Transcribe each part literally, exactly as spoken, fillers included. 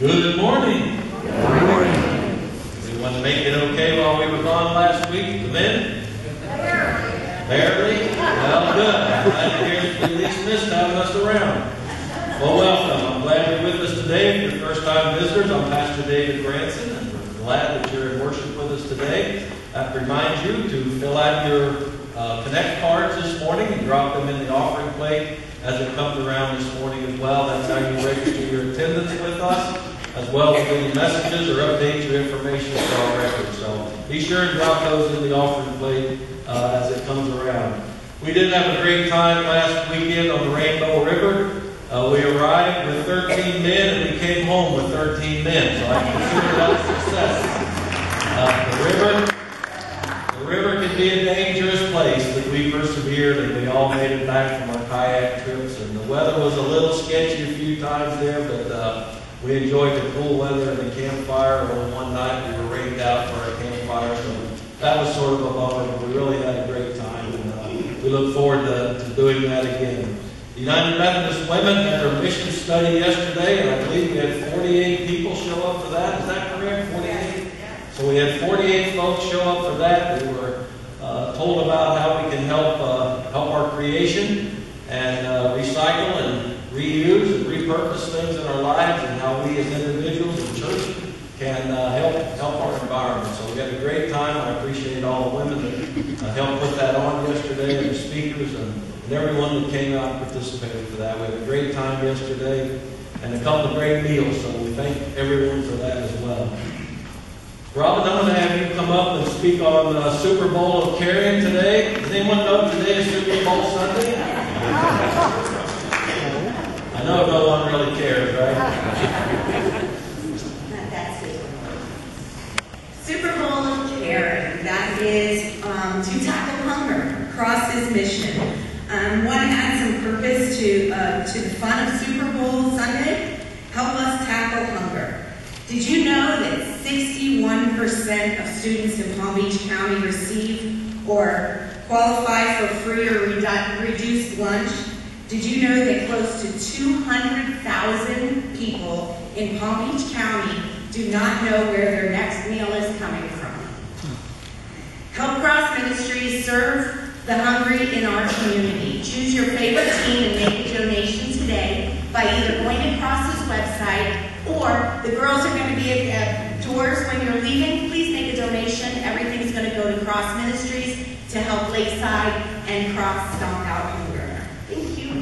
Good morning. Good morning. Everyone make it okay while we were gone last week? The men? Barely. Barely? Well, good. I'm glad to hear that you at least missed having us around. Well, welcome. I'm glad you're with us today. If you're first-time visitors, I'm Pastor David Branson, and we're glad that you're in worship with us today. I remind you to fill out your uh, Connect cards this morning and drop them in the offering plate as it comes around this morning as well. That's how you register your attendance with us, as well as any messages or updates or information for our records. So be sure and drop those in the offering plate uh, as it comes around. We did have a great time last weekend on the Rainbow River. Uh, we arrived with thirteen men and we came home with thirteen men. So I consider that a success. Uh, the river, the river can be a dangerous place, but we persevered and we all made it back from our kayak trips. And the weather was a little sketchy a few times there, but uh, we enjoyed the cool weather and the campfire. Only one night we were rained out for our campfire, so that was sort of a bummer, but we really had a great time. And uh, we look forward to, to doing that again. The United Methodist Women had our mission study yesterday, and I believe we had forty-eight people show up for that. Is that correct? forty-eight? So we had forty-eight folks show up for that. We were uh, told about how we can help uh, help our creation and uh, recycle and reuse and repurpose things in our lives, and how we as individuals and church can uh, help help our environment. So we had a great time. I appreciate all the women that uh, helped put that on yesterday, and the speakers and, and everyone that came out and participated for that. We had a great time yesterday and a couple of great meals, so we thank everyone for that as well. Robin, I'm going to have you come up and speak on the Super Bowl of Caring today. Does anyone know today is Super Bowl Sunday? I know no one really cares, right? Not that Super Bowl. Super Bowl of Caring. That is um, to tackle hunger, Cross's mission. Um, want to add some purpose to uh, to the fun of Super Bowl Sunday? Help us tackle hunger. Did you know that sixty-one percent of students in Palm Beach County receive or qualify for free or redu reduced lunch? Did you know that close to two hundred thousand people in Palm Beach County do not know where their next meal is coming from? Help Cross Ministries serve the hungry in our community. Choose your favorite team and make a donation today by either going to Cross's website, or the girls are going to be at, at doors when you're leaving. Please make a donation. Everything's going to go to Cross Ministries to help Lakeside and Cross stomp out hunger. Thank you.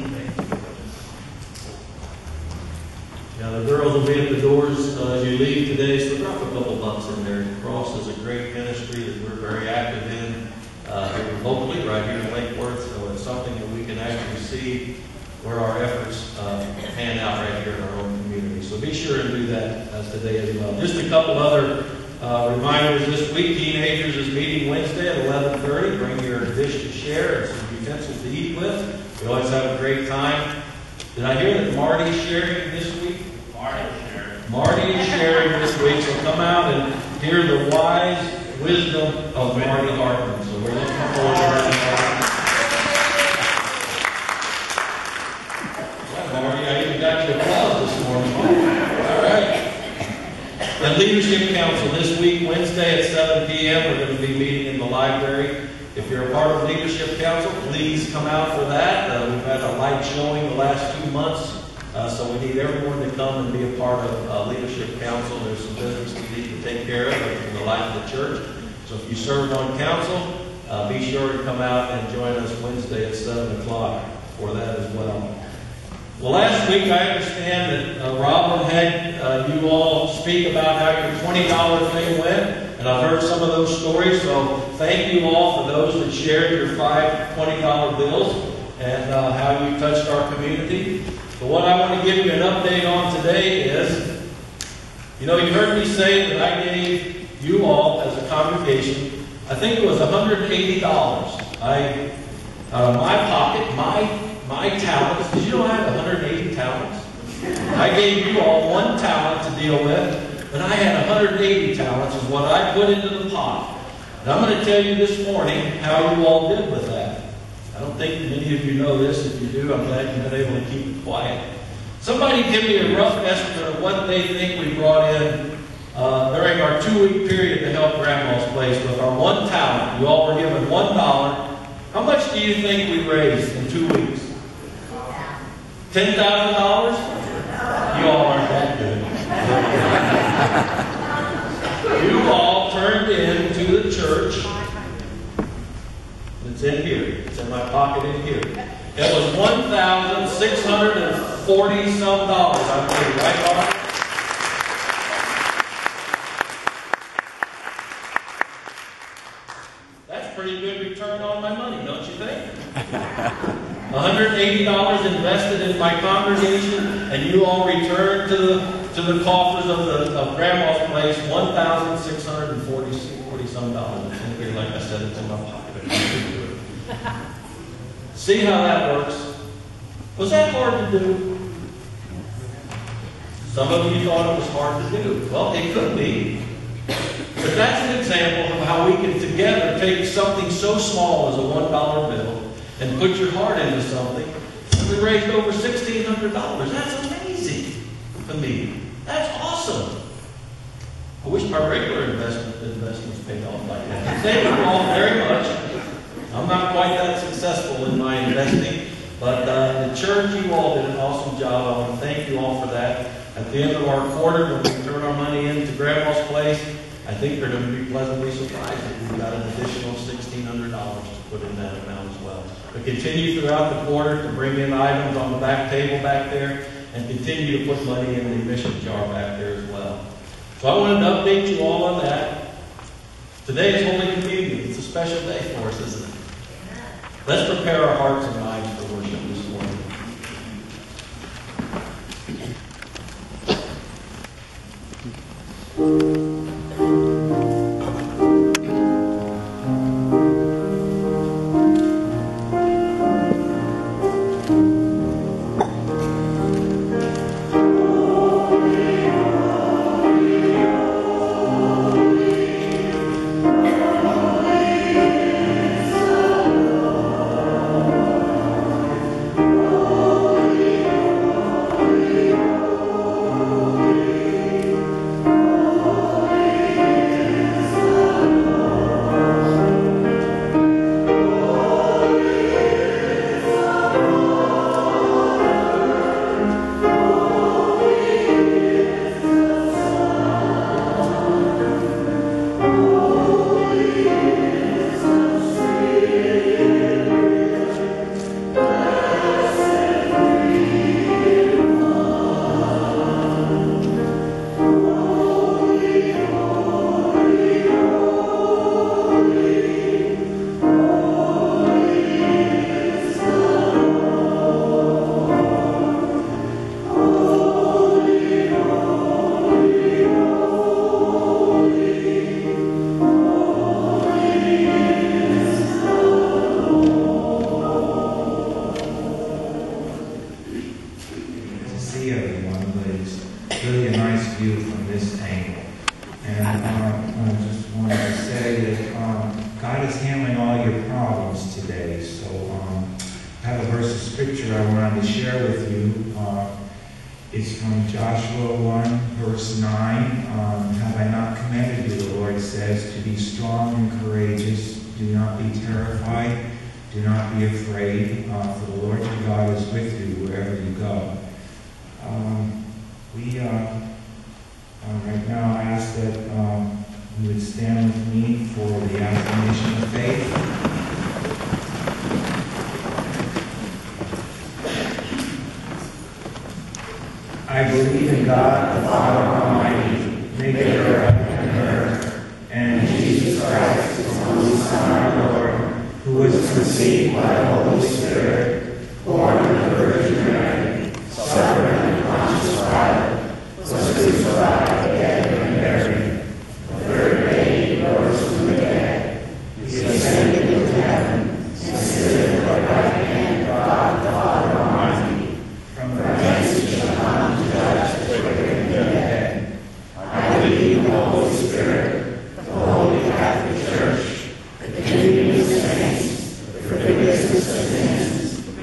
Yeah, the girls will be at the doors uh, as you leave today, so drop a couple bucks in there. Cross is a great ministry that we're very active in uh, here locally, right here in Lake Worth, so it's something that we can actually see where our efforts uh, pan out right here in our own community. So be sure and do that as today as well. Just a couple other uh, reminders this week. Teenagers is meeting Wednesday at eleven thirty. Bring your dish to share and some utensils to eat with. We always have a great time. Did I hear that Marty's sharing this week? Marty is sharing. Marty is sharing this week, so come out and hear the wise wisdom of Marty Hartman. So we're looking forward to that. Marty, I even got your applause this morning. All right. The Leadership Council this week, Wednesday at seven p m We're going to be meeting in the library. If you're a part of Leadership Council, please come out for that. Uh, we've had a light showing the last two months, uh, so we need everyone to come and be a part of uh, Leadership Council. There's some business we need to take care of in the life of the church. So if you served on council, uh, be sure to come out and join us Wednesday at seven o'clock for that as well. Well, last week I understand that uh, Robin had uh, you all speak about how your twenty dollar thing went. And I've heard some of those stories, so thank you all for those that shared your five twenty dollar bills and uh, how you touched our community. But what I want to give you an update on today is, you know, you heard me say that I gave you all as a congregation, I think it was one hundred eighty dollars. I, out of my pocket, my, my talents, did you know I have one hundred eighty talents? I gave you all one talent to deal with. But I had one hundred eighty talents is what I put into the pot. And I'm going to tell you this morning how you all did with that. I don't think many of you know this. If you do, I'm glad you've been able to keep it quiet. Somebody give me a rough estimate of what they think we brought in uh, during our two-week period to help Grandma's Place with our one talent. You all were given one dollar. How much do you think we raised in two weeks? Ten thousand dollars? You all aren't that good. You all turned in to the church. It's in here. It's in my pocket in here. It was one thousand six hundred forty some dollars, I believe, right, Laura? That's pretty good return on my money, don't you think? one hundred eighty dollars invested in my congregation, and you all returned to the to the coffers of the of Grandma's Place one thousand six hundred forty some dollars. It's in here, like I said, it's in my pocket. See how that works? Was that hard to do? Some of you thought it was hard to do. Well, it could be. But that's an example of how we can together take something so small as a one dollar bill and put your heart into something. And we raised over sixteen hundred dollars. That's amazing to me. That's awesome. I wish my regular investment investments paid off like that. Thank you all very much. I'm not quite that successful in my investing, but uh, the church, you all did an awesome job. I want to thank you all for that. At the end of our quarter, when we turn our money into Grandma's Place, I think they're going to be pleasantly surprised that we've got an additional sixteen hundred dollars to put in that amount as well. But continue throughout the quarter to bring in items on the back table back there, and continue to put money in the mission jar back there as well. So I wanted to update you all on that. Today is Holy Communion. It's a special day for us, isn't it? Let's prepare our hearts and minds for worship this morning. I believe in God, the Father Almighty, maker of heaven and earth, and in Jesus Christ, his only Son, our Lord, who was conceived by the Holy Spirit, born of the Virgin Mary, suffered under Pontius Pilate, was crucified, dead, and buried. The third day he rose from the dead. He ascended into heaven, and sitteth at the right hand of God, the Father Almighty. From thence he shall come to judge the quick and the dead. I believe in the Holy Spirit, the Holy Catholic Church, the communion of saints, the forgiveness of sins,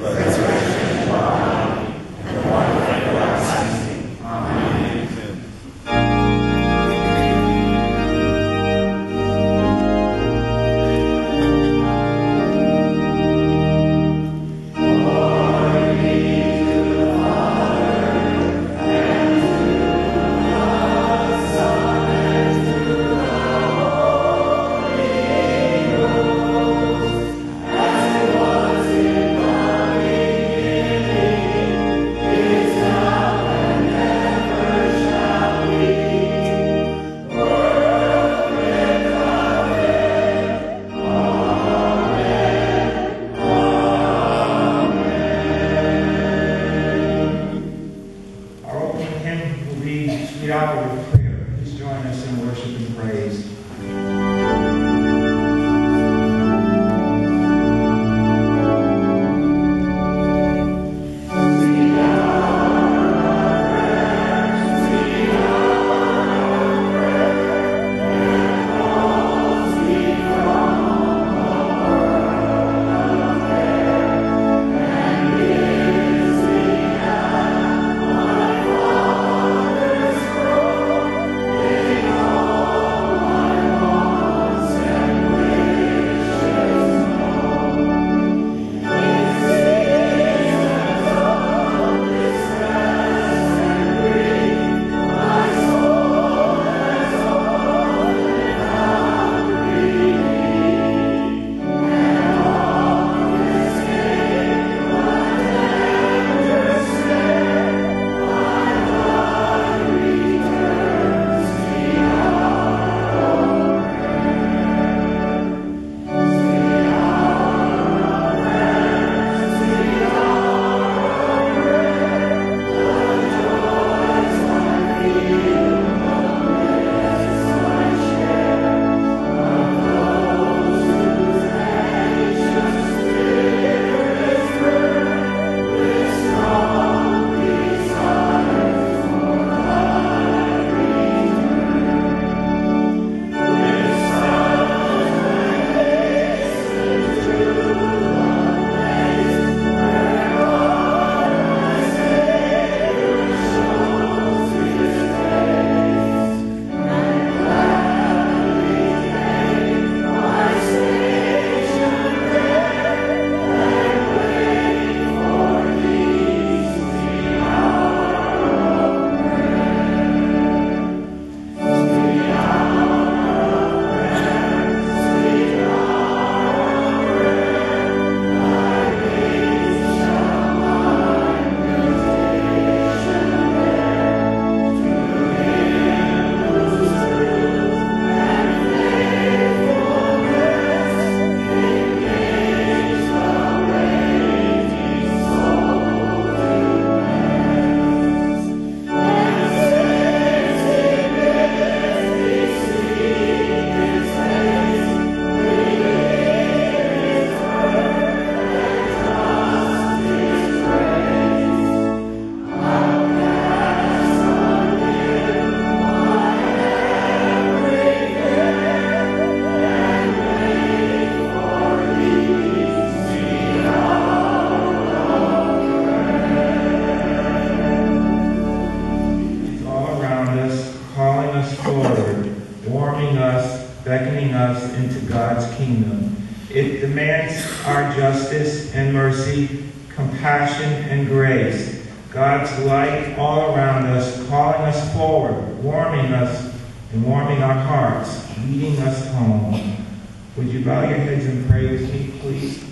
justice and mercy, compassion and grace. God's light all around us, calling us forward, warming us and warming our hearts, leading us home. Would you bow your heads and pray with me, please?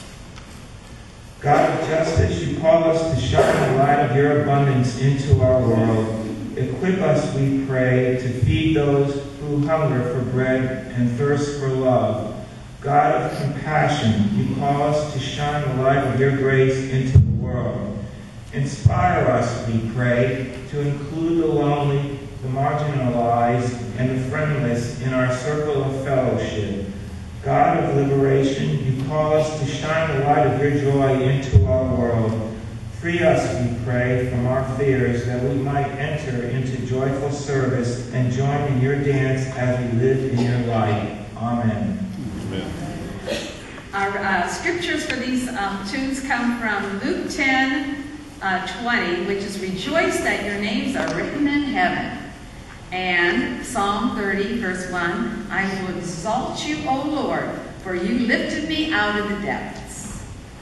God of justice, you call us to shine the light of your abundance into our world. Equip us, we pray, to feed those who hunger for bread and thirst for love. God of compassion, you call us to shine the light of your grace into the world. Inspire us, we pray, to include the lonely, the marginalized, and the friendless in our circle of fellowship. God of liberation, you call us to shine the light of your joy into our world. Free us, we pray, from our fears, that we might enter into joyful service and join in your dance as we live in your light. Amen. Amen. Our uh, scriptures for these um, tunes come from Luke ten, uh, twenty, which is, "Rejoice that your names are written in heaven." And Psalm thirty, verse one, "I will exalt you, O Lord, for you lifted me out of the depths."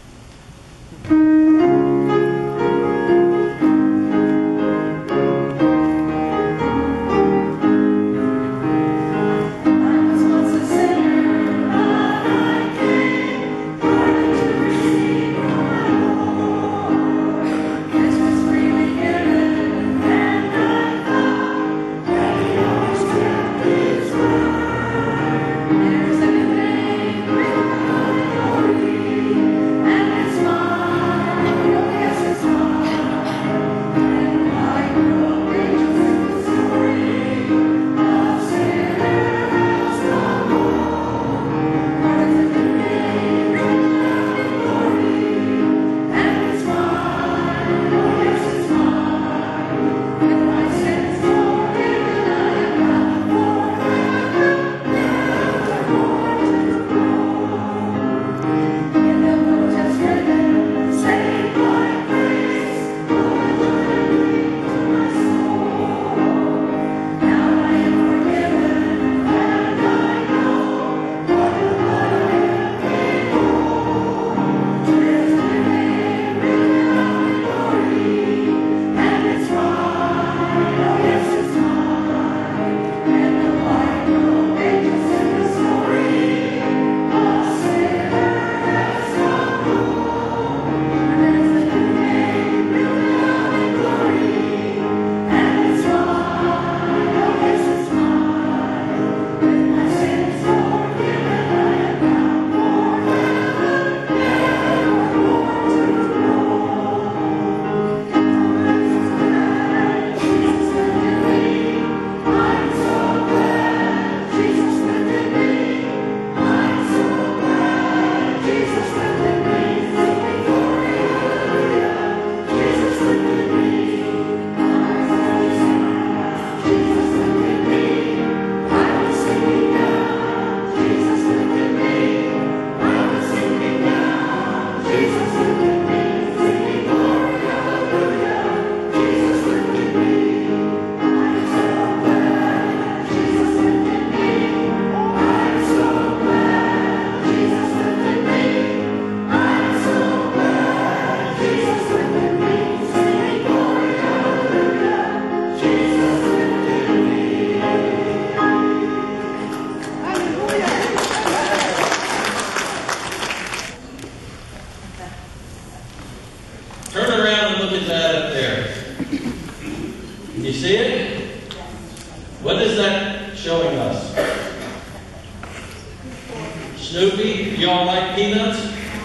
Snoopy, y'all like peanuts?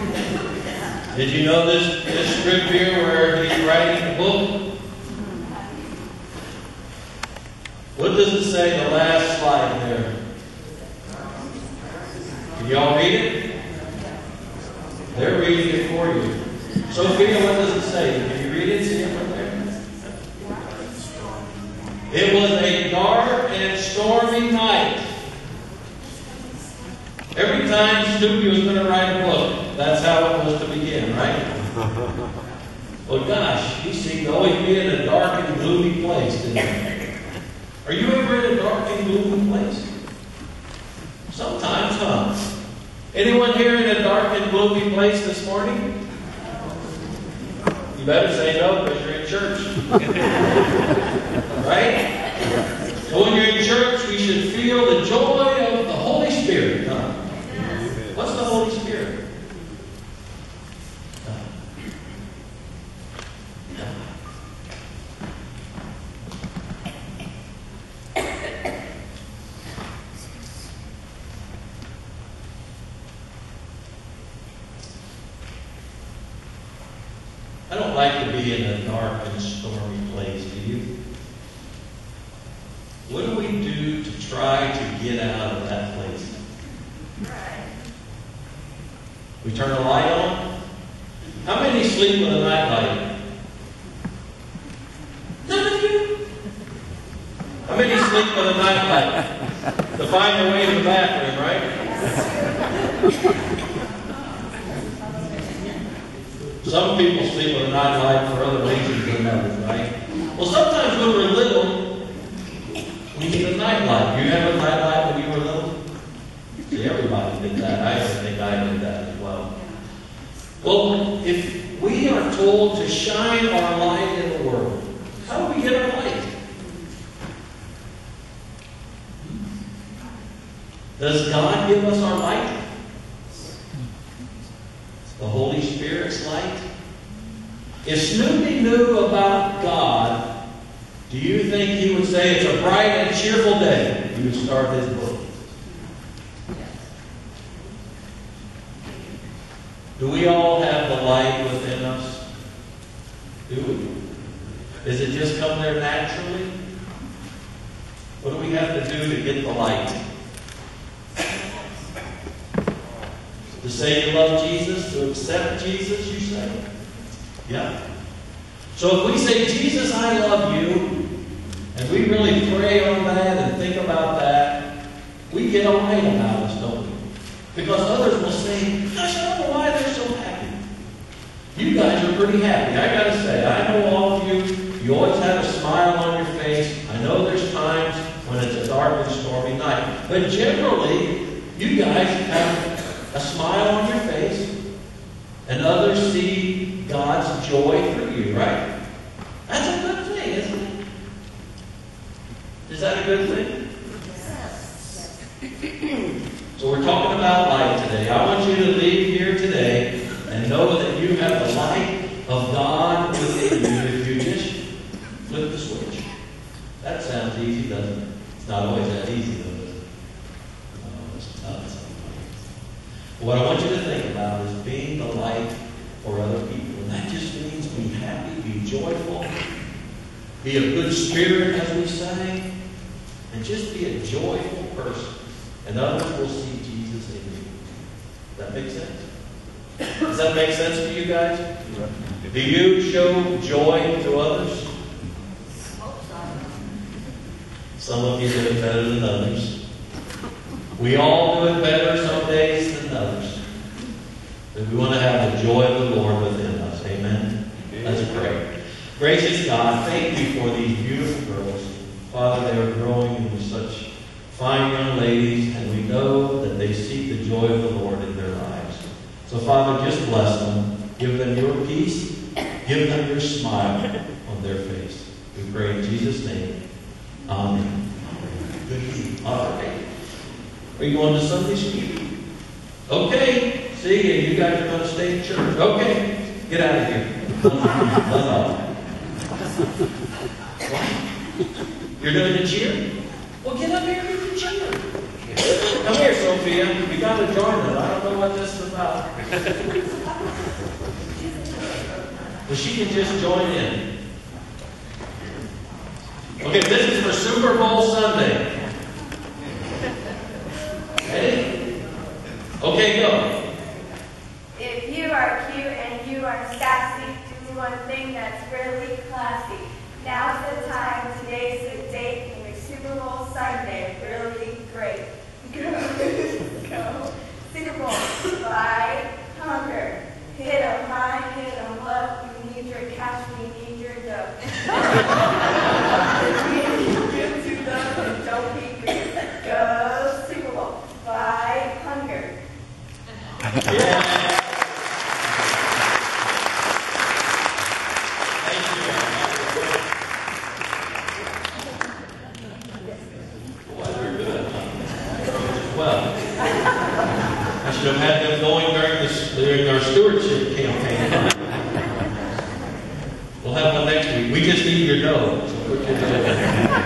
Did you know this, this strip here where he's writing the book? What does it say, the last slide there? Can y'all read it? They're reading it for you. Sophia, what does it say? Can you read it? See it right there? It was a dark and stormy night. Every time Snoopy was going to write a book, that's how it was to begin, right? Well, gosh, he seemed to always be in a dark and gloomy place, didn't he? Are you ever in a dark and gloomy place? Sometimes, huh? Anyone here in a dark and gloomy place this morning? You better say no because you're in church. Right? So when you're in church, we should feel the joy of the Holy Spirit. Huh? What's the Holy Spirit? I don't like to be in a dark and stormy place, do you? What do we do to try to get out of that place? We turn the light on? How many sleep with a night light? None of you? How many sleep with a night light? To find their way to the bathroom, right? Some people sleep with a night light for other reasons than others, right? Well, sometimes when we're little, we need a night light. You have a night light when you were little? See, everybody did that. I think I did that as well. Well, if we are told to shine our light in the world, how do we get our light? Does God give us our light? The Holy Spirit's light? If Snoopy knew about God, do you think he would say it's a bright and cheerful day? He would start his book. Do we all have the light within us? Do we? Does it just come there naturally? What do we have to do to get the light? To say you love Jesus, to accept Jesus, you say? Yeah. So if we say, Jesus, I love you, and we really pray on that and think about that, we get a light about us, don't we? Because others will say, gosh, I don't know why they're so happy. You guys are pretty happy. I got to say, I know all of you, you always have a smile on your face. I know there's times when it's a dark and stormy night. But generally, you guys have a smile on your face, and others see God's joy through you, right? That's a good thing, isn't it? Is that a good thing? Yes. So we're talking about light today. I want you to leave here today and know that you have the light of God within you if you just flip the switch. That sounds easy, doesn't it? It's not always that easy, though, is it? No, it's not. What I want you to think about is being the light for other people. And that just means be happy, be joyful, be a good spirit, as we say, and just be a joyful person. And others will see Jesus in you. Does that make sense? Does that make sense to you guys? Do you show joy to others? Some of you do it better than others. We all do it better some days than others. But we want to have the joy of the Lord within us. Amen? Let's pray. Gracious God, thank you for these beautiful girls. Father, they are growing into such fine young ladies, and we know that they seek the joy of the Lord in their lives. So, Father, just bless them. Give them your peace. Give them your smile on their face. We pray in Jesus' name. Amen. Good evening. All right. Are you going to Sunday school? Okay. See you. You guys are going to stay in church. Okay. Get out of here. What? You're doing a cheer? Well, get up here and do the cheer. Come here, Sophia. You got to join us. I don't know what this is about. Well, she can just join in. Okay, this is for Super Bowl Sunday. Ready? Okay, go. If you are cute and you are sassy, do one thing that's really classy. Now's the time, today's the date, and your Super Bowl Sunday really great. Go, go. Super Bowl, fight, hunger. Hit 'em high, hit 'em low. We need your cash, we need your dough. Give to them and don't be greedy. Go Super Bowl, fight, hunger. Thank you. Boy, they're good. Well, I should have had them going during, this, during our stewardship campaign. We'll have one next week. We just need your dough. So put your dough in there.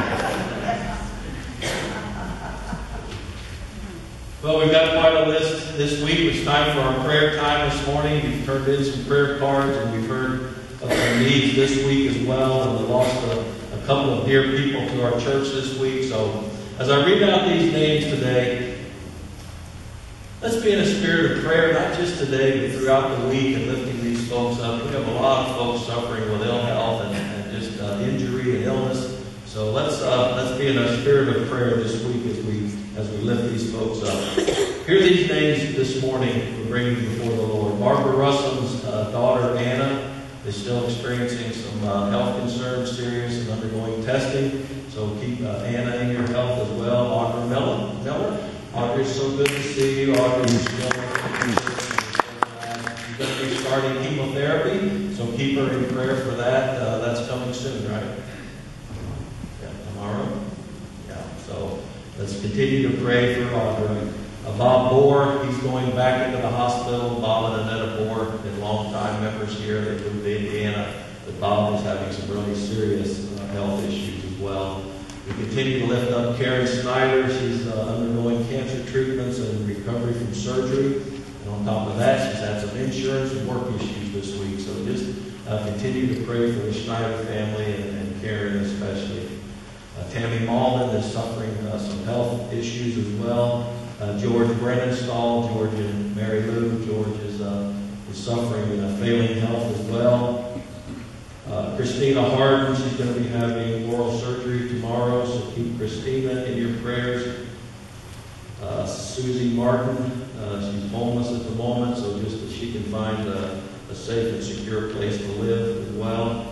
Well, we've got quite a list this week. It's time for our prayer time this morning. We've turned in some prayer cards, and we've heard of some needs this week as well. And we lost a, a couple of dear people to our church this week. So as I read out these names today, let's be in a spirit of prayer, not just today, but throughout the week, and lifting these folks up. We have a lot of folks suffering with ill health and, and just uh, injury and illness. So let's uh, let's be in a spirit of prayer this week as we as we lift these folks up. Here are these names this morning we're bringing before the Lord. Barbara Russell's uh, daughter Anna is still experiencing some uh, health concerns, serious and undergoing testing. So keep uh, Anna in your health as well. Audrey Miller, Miller. Audrey, it's so good to see you. Audrey, you're still you're going to be starting chemotherapy, so keep her in prayer for that. Uh, that's coming soon, right? Tomorrow? Yeah, so let's continue to pray for Audrey. Uh, Bob Bohr, he's going back into the hospital. Bob and Annetta Bohr, been long-time members here. They moved to Indiana. But Bob is having some really serious uh, health issues as well. We continue to lift up Karen Snyder. She's uh, undergoing cancer treatments and recovery from surgery. And on top of that, she's had some insurance and work issues this week. So just uh, continue to pray for the Schneider family and, and Karen especially. Uh, Tammy Malden is suffering uh, some health issues as well. Uh, George Brennenstall, George and Mary Lou. George is, uh, is suffering with uh, failing health as well. Uh, Christina Harden, she's going to be having oral surgery tomorrow, so keep Christina in your prayers. Uh, Susie Martin, uh, she's homeless at the moment, so just that she can find a, a safe and secure place to live as well.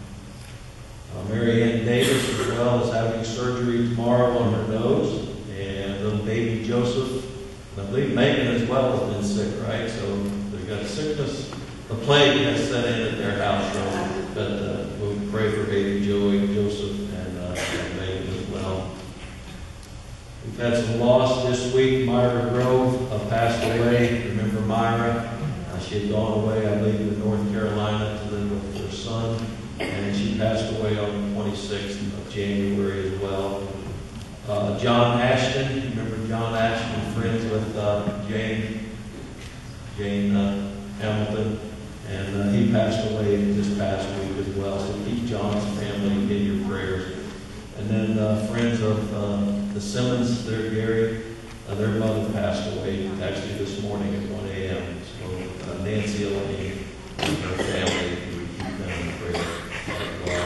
Uh, Mary Ann Davis as well is having surgery tomorrow on her nose. And little baby Joseph, I believe Megan as well has been sick, right? So they've got sickness. The plague has set in at their house, so but uh, we'll pray for baby Joey, Joseph, and, uh, and Megan as well. We've had some loss this week. Myra Grove uh, passed away. Remember Myra? Uh, she had gone away, I believe, to North Carolina to live with her son. And she passed away on the twenty-sixth of January as well. Uh, John Ashton, you remember John Ashton, friends with uh, Jane, Jane uh, Hamilton, and uh, he passed away this past week as well. So keep John's family in your prayers. And then uh, friends of uh, the Simmons, their Gary, uh, their mother passed away actually this morning at one a m So uh, Nancy Elaine and her family, we keep them in prayer as well.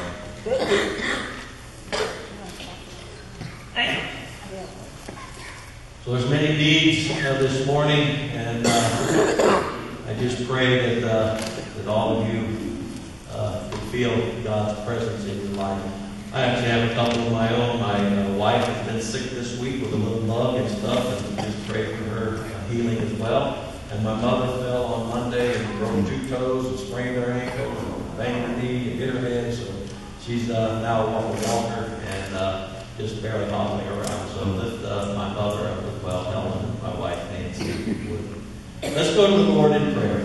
So there's many needs uh, this morning, and uh, I just pray that uh, that all of you uh, can feel God's presence in your life. I actually have a couple of my own. My uh, wife has been sick this week with a little bug and stuff, and just pray for her uh, healing as well. And my mother fell on Monday and broke two toes and sprained her ankle and banged her knee and hit her head. So she's uh, now a walker and uh, just barely hobbling around. So lift uh, my mother up as well, Helen, and my wife Nancy. Let's go to the Lord in prayer.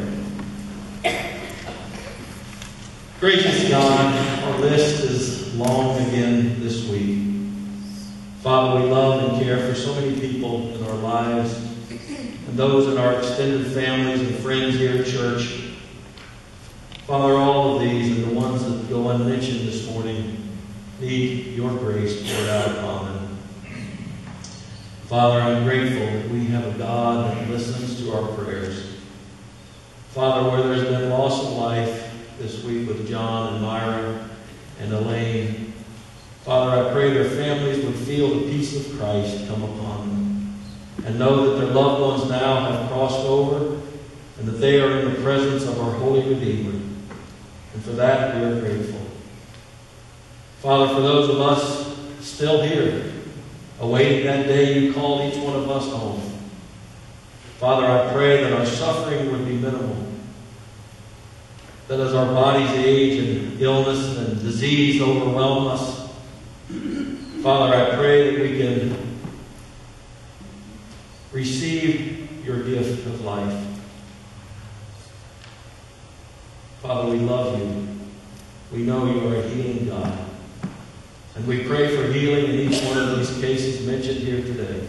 Gracious God, our list is long again this week. Father, we love and care for so many people in our lives, and those in our extended families and friends here at church. Father, all of these and the ones that go unmentioned this morning need your grace poured out upon them. Father, I'm grateful that we have a God that listens to our prayers. Father, where there's been loss of life this week with John and Myra and Elaine, Father, I pray their families would feel the peace of Christ come upon them and know that their loved ones now have crossed over and that they are in the presence of our Holy Redeemer. And for that, we are grateful. Father, for those of us still here, awaiting that day you call each one of us home, Father, I pray that our suffering would be minimal. That as our bodies age and illness and disease overwhelm us, Father, I pray that we can receive your gift of life. Father, we love you. We know you are a healing God. And we pray for healing in each one of these cases mentioned here today.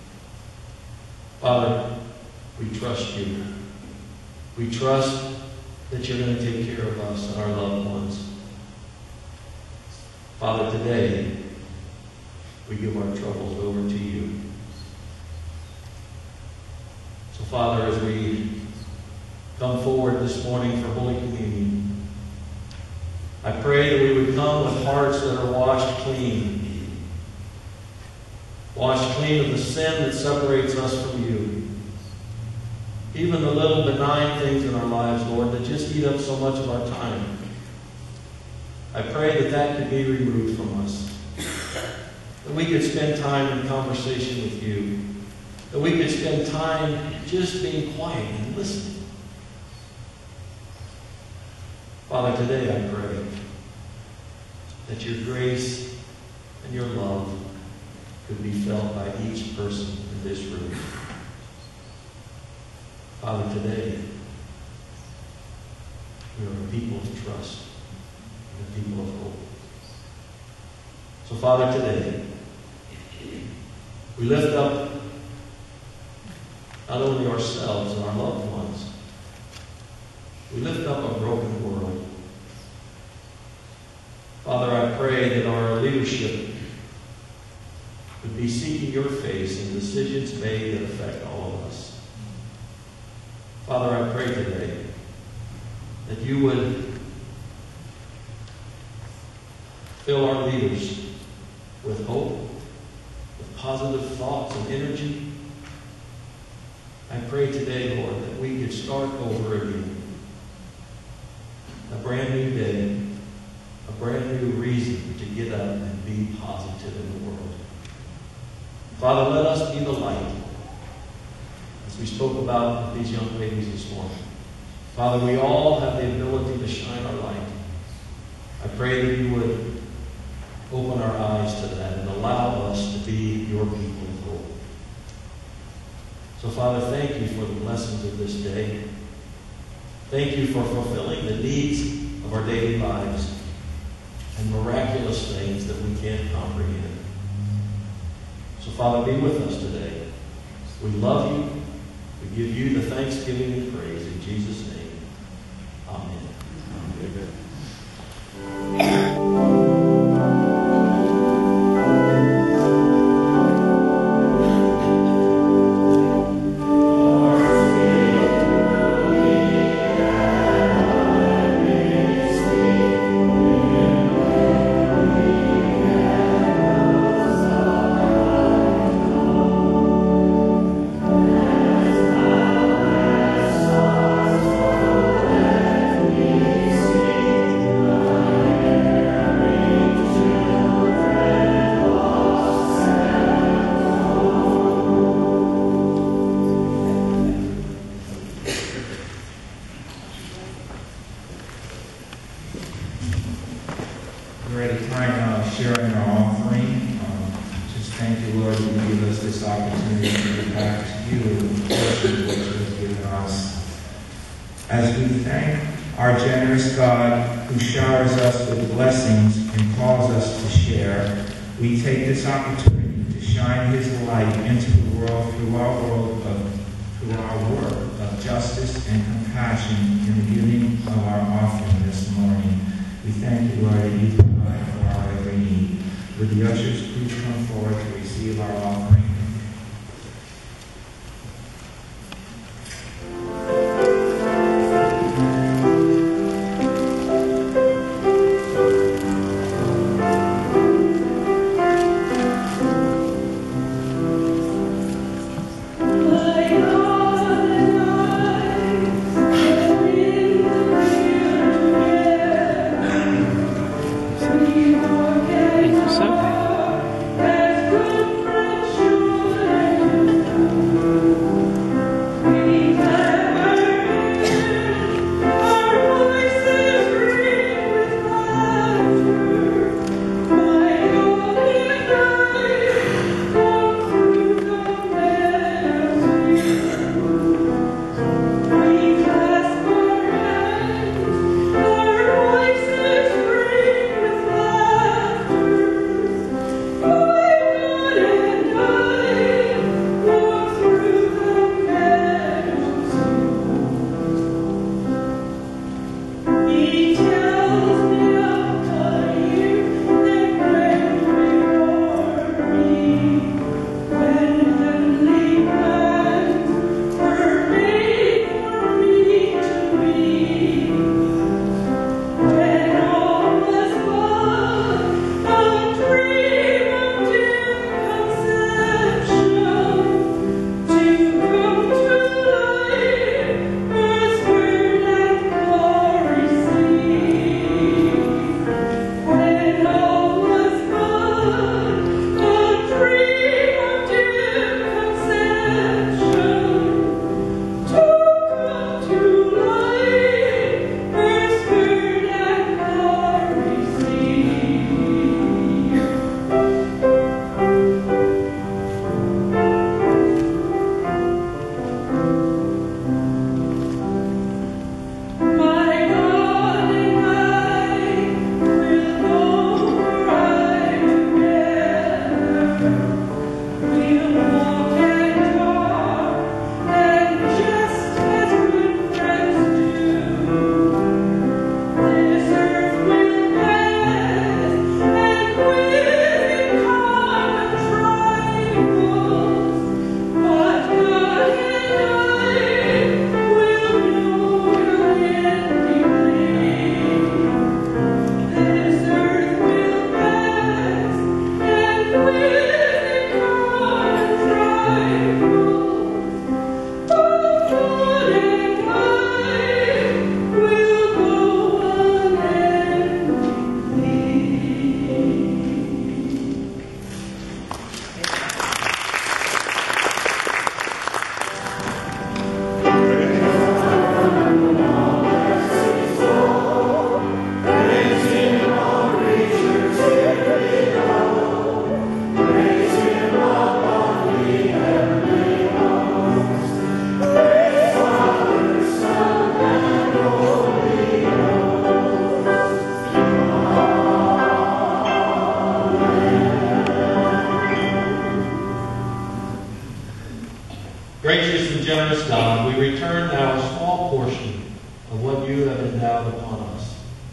Father, we trust you. We trust that you're going to take care of us and our loved ones. Father, today, we give our troubles over to you. So, Father, as we come forward this morning for Holy Communion, I pray that we would come with hearts that are washed clean. Washed clean of the sin that separates us from you. Even the little benign things in our lives, Lord, that just eat up so much of our time. I pray that that could be removed from us. That we could spend time in conversation with you. That we could spend time just being quiet and listening. Father, today I pray that your grace and your love could be felt by each person in this room. Father, today we are a people of trust and a people of hope. So, Father, today we lift up not only ourselves and our loved ones, we lift up a broken world. Father, I pray that our leadership would be seeking your face in decisions made that affect all of us. Father, I pray today that you would fill our leaders with hope, with positive thoughts and energy. I pray today, Lord, that we could start over again. A brand new day, a brand new reason to get up and be positive in the world. Father, let us be the light, as we spoke about with these young ladies this morning. Father, we all have the ability to shine our light. I pray that you would open our eyes to that and allow us to be your people of hope. So, Father, thank you for the blessings of this day. Thank you for fulfilling the needs of our daily lives and miraculous things that we can't comprehend. So, Father, be with us today. We love you. We give you the thanksgiving and praise in Jesus' name. Amen. Amen. We're at a time of sharing our offering. Um, just thank you, Lord, that you give us this opportunity to give back to you the portion which you have given us. As we thank our generous God who showers us with blessings and calls us to share, we take this opportunity to shine his light into the world through our world of through our work of justice and compassion in the giving of our offering this morning. We thank you, Lord, that you provide for our every need. Would the ushers please come forward to receive our offering? Thank you, sir.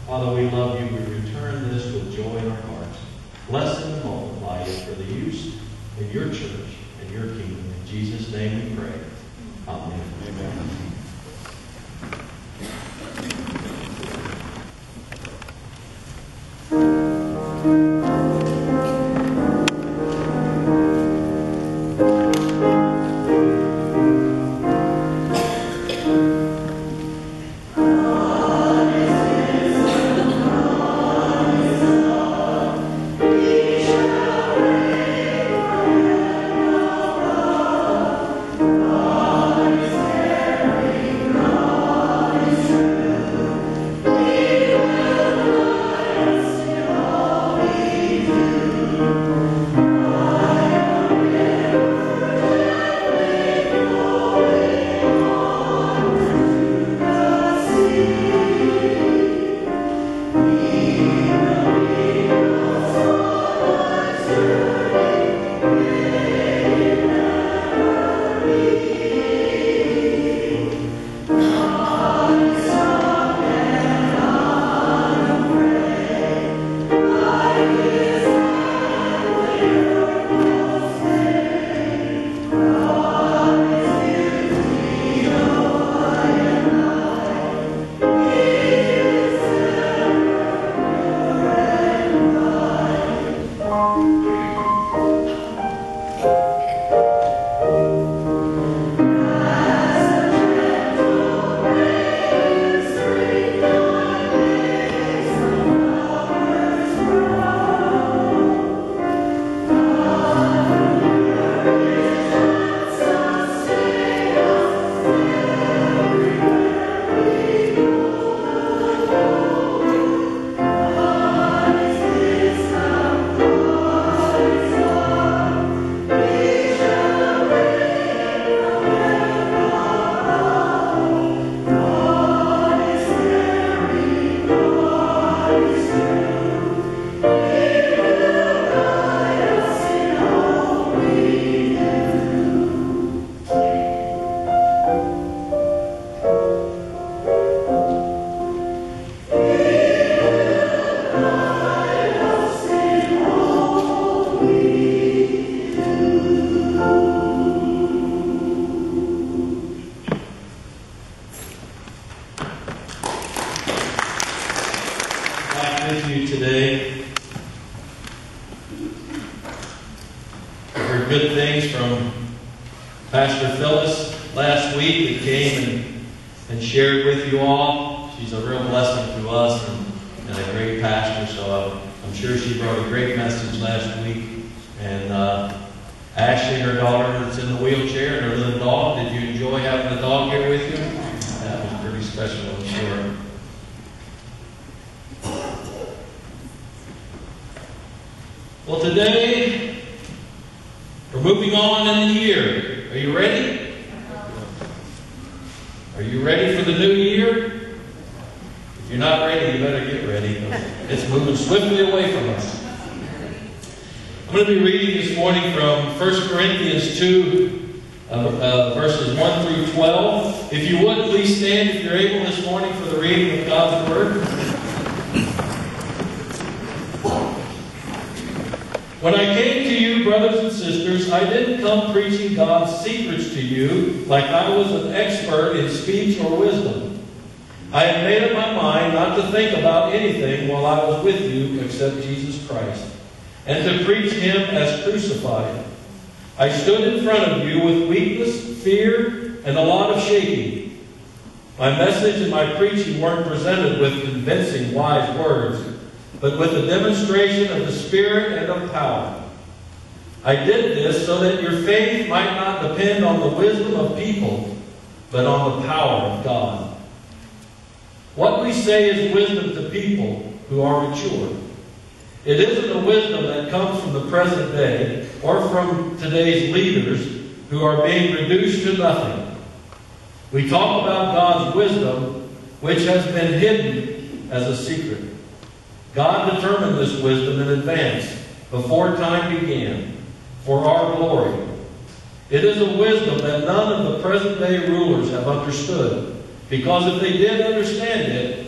Father, we love you. We return this with joy in our hearts. Bless and multiply it for the use in your church and your kingdom. In Jesus' name we pray. Amen. Amen. Good things from Pastor Phyllis last week that came and, and shared with you all. She's a real blessing to us and, and a great pastor, so I'm, I'm sure she brought a great message last week. And uh, Ashley, her daughter, that's in the wheelchair, and her little dog, did you enjoy having the dog here with you? That was pretty special, I'm sure. Well, today, we're moving on in the year. Are you ready? Are you ready for the new year? If you're not ready, you better get ready. It's moving swiftly away from us. I'm going to be reading this morning from First Corinthians two, uh, uh, verses one through twelve. If you would, please stand if you're able this morning for the reading of God's Word. When I came to you, brothers and sisters, I didn't come preaching God's secrets to you like I was an expert in speech or wisdom. I had made up my mind not to think about anything while I was with you except Jesus Christ, and to preach Him as crucified. I stood in front of you with weakness, fear, and a lot of shaking. My message and my preaching weren't presented with convincing, wise words, but with a demonstration of the Spirit and of power. I did this so that your faith might not depend on the wisdom of people, but on the power of God. What we say is wisdom to people who are mature. It isn't a wisdom that comes from the present day or from today's leaders who are being reduced to nothing. We talk about God's wisdom, which has been hidden as a secret. God determined this wisdom in advance, before time began, for our glory. It is a wisdom that none of the present-day rulers have understood, because if they did understand it,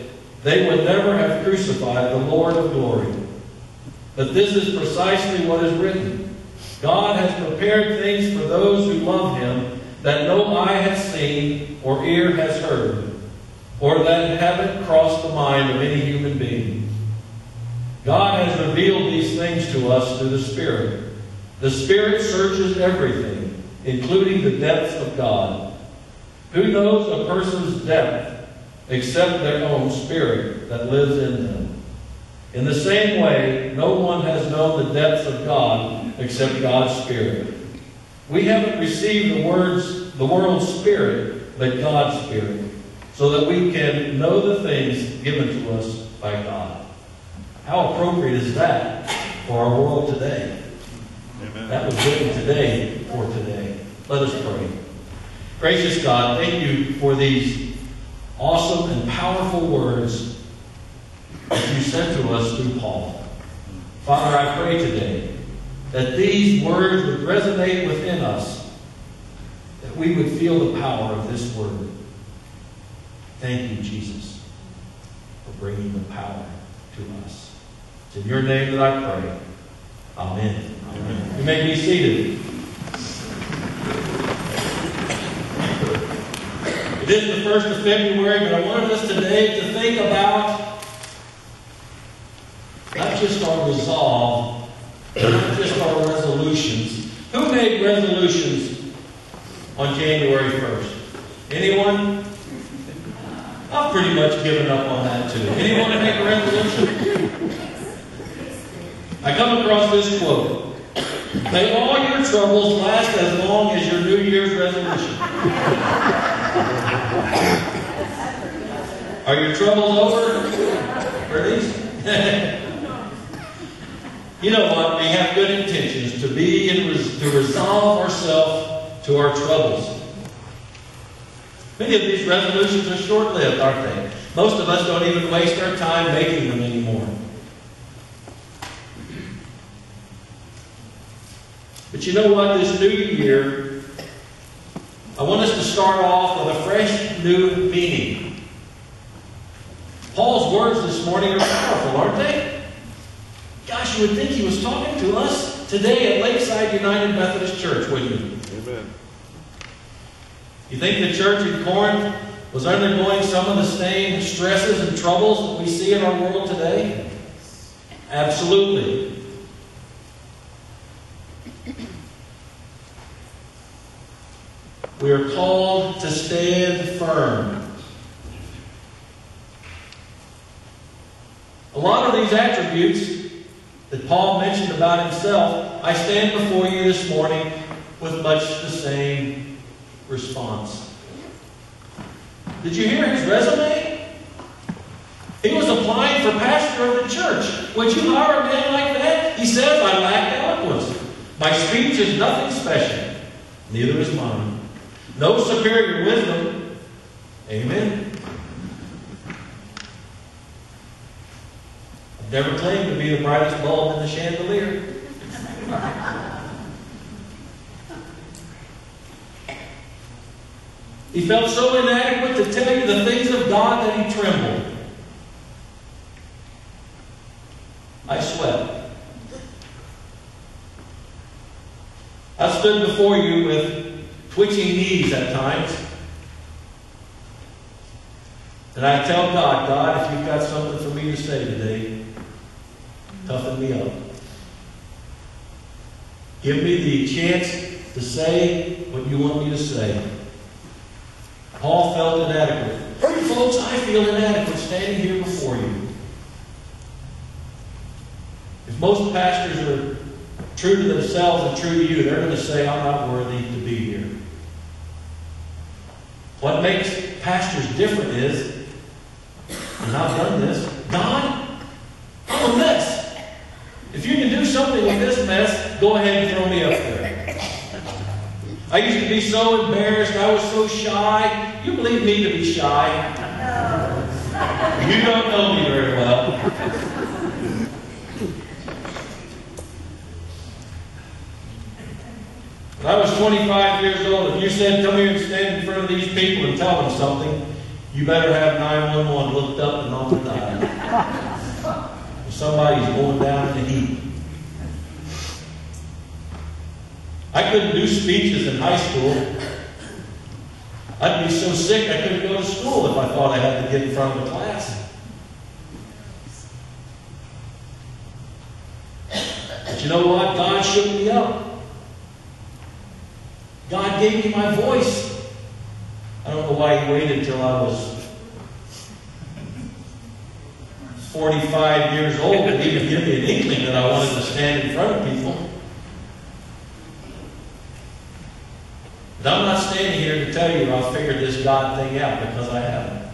they would never have crucified the Lord of glory. But this is precisely what is written. God has prepared things for those who love him that no eye has seen or ear has heard, or that haven't crossed the mind of any human being. God has revealed these things to us through the Spirit. The Spirit searches everything, including the depths of God. Who knows a person's depth except their own spirit that lives in them? In the same way, no one has known the depths of God except God's Spirit. We haven't received the words, the world's spirit, but God's Spirit, so that we can know the things given to us by God. How appropriate is that for our world today? Amen. That was written today for today. Let us pray. Gracious God, thank you for these awesome and powerful words that you sent to us through Paul. Father, I pray today that these words would resonate within us, that we would feel the power of this word. Thank you, Jesus, for bringing the power to us. It's in your name that I pray. Amen. Amen. You may be seated. It is the first of February, but I wanted us today to think about not just our resolve, not just our resolutions. Who made resolutions on January first? Anyone? I've pretty much given up on that too. Anyone make a resolution? I come across this quote. May all your troubles last as long as your New Year's resolution. Are your troubles over? Birdies? You know what? We have good intentions to be and res- to resolve ourselves to our troubles. Many of these resolutions are short-lived, aren't they? Most of us don't even waste our time making them anymore. But you know what? This new year, I want us to start off with a fresh new meaning. Paul's words this morning are powerful, aren't they? Gosh, you would think he was talking to us today at Lakeside United Methodist Church, wouldn't you? Amen. You think the church in Corinth was undergoing some of the same stresses and troubles that we see in our world today? Absolutely. We are called to stand firm. A lot of these attributes that Paul mentioned about himself, I stand before you this morning with much the same response. Did you hear his resume? He was applying for pastor of the church. Would you hire a man like that? He says, I lack eloquence. My speech is nothing special. Neither is mine. No superior wisdom. Amen. I've never claimed to be the brightest bulb in the chandelier. He felt so inadequate to tell you the things of God that he trembled. I sweat. I stood before you with twitching knees at times. And I tell God, God, if you've got something for me to say today, toughen me up. Give me the chance to say what you want me to say. Paul felt inadequate. Hey, folks, I feel inadequate standing here before you. If most pastors are true to themselves and true to you, they're going to say, I'm not worthy to be here. What makes pastors different is, and I've done this, God, I'm a mess. If you can do something with this mess, go ahead and throw me up there. I used to be so embarrassed. I was so shy. You believe me to be shy? You don't know me very well. When I was twenty-five years old, if you said, come here and stand in front of these people and tell them something, you better have nine one one looked up and on the dial. Somebody's going down in the heat. I couldn't do speeches in high school. I'd be so sick I couldn't go to school if I thought I had to get in front of the class. But you know what? God shook me up. God gave me my voice. I don't know why He waited till I was forty-five years old to even give me an inkling that I wanted to stand in front of people. But I'm not standing here to tell you I've figured this God thing out, because I haven't.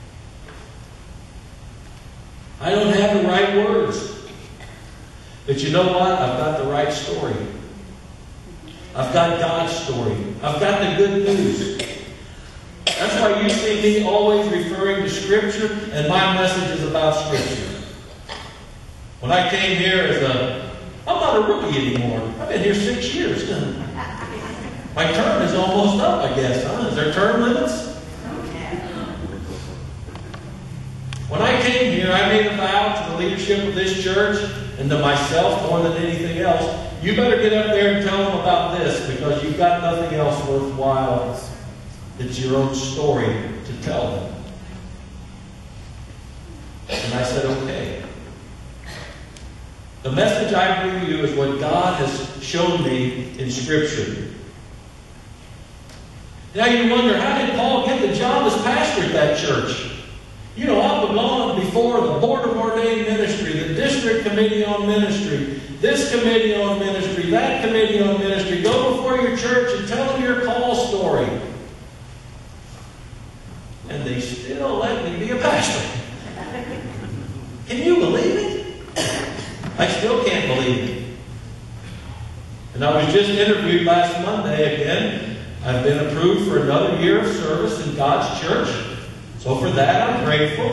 I don't have the right words. But you know what? I've got the right story. I've got God's story. I've got the good news. That's why you see me always referring to Scripture, and my message is about Scripture. When I came here as a... I'm not a rookie anymore. I've been here six years. My term is almost up, I guess. Huh? Is there term limits? When I came here, I made a vow to the leadership of this church and to myself more than anything else. You better get up there and tell them about this, because you've got nothing else worthwhile. It's your own story to tell them. And I said, okay. The message I bring you is what God has shown me in Scripture. Now you wonder, how did Paul get the job as pastor at that church? You know, I've gone before the Board of Ordained Ministry, the District Committee on Ministry, this Committee on Ministry, that Committee on Ministry. Go before your church and tell them your call story. And they still let me be a pastor. Can you believe it? I still can't believe it. And I was just interviewed last Monday again. I've been approved for another year of service in God's church. So for that, I'm grateful.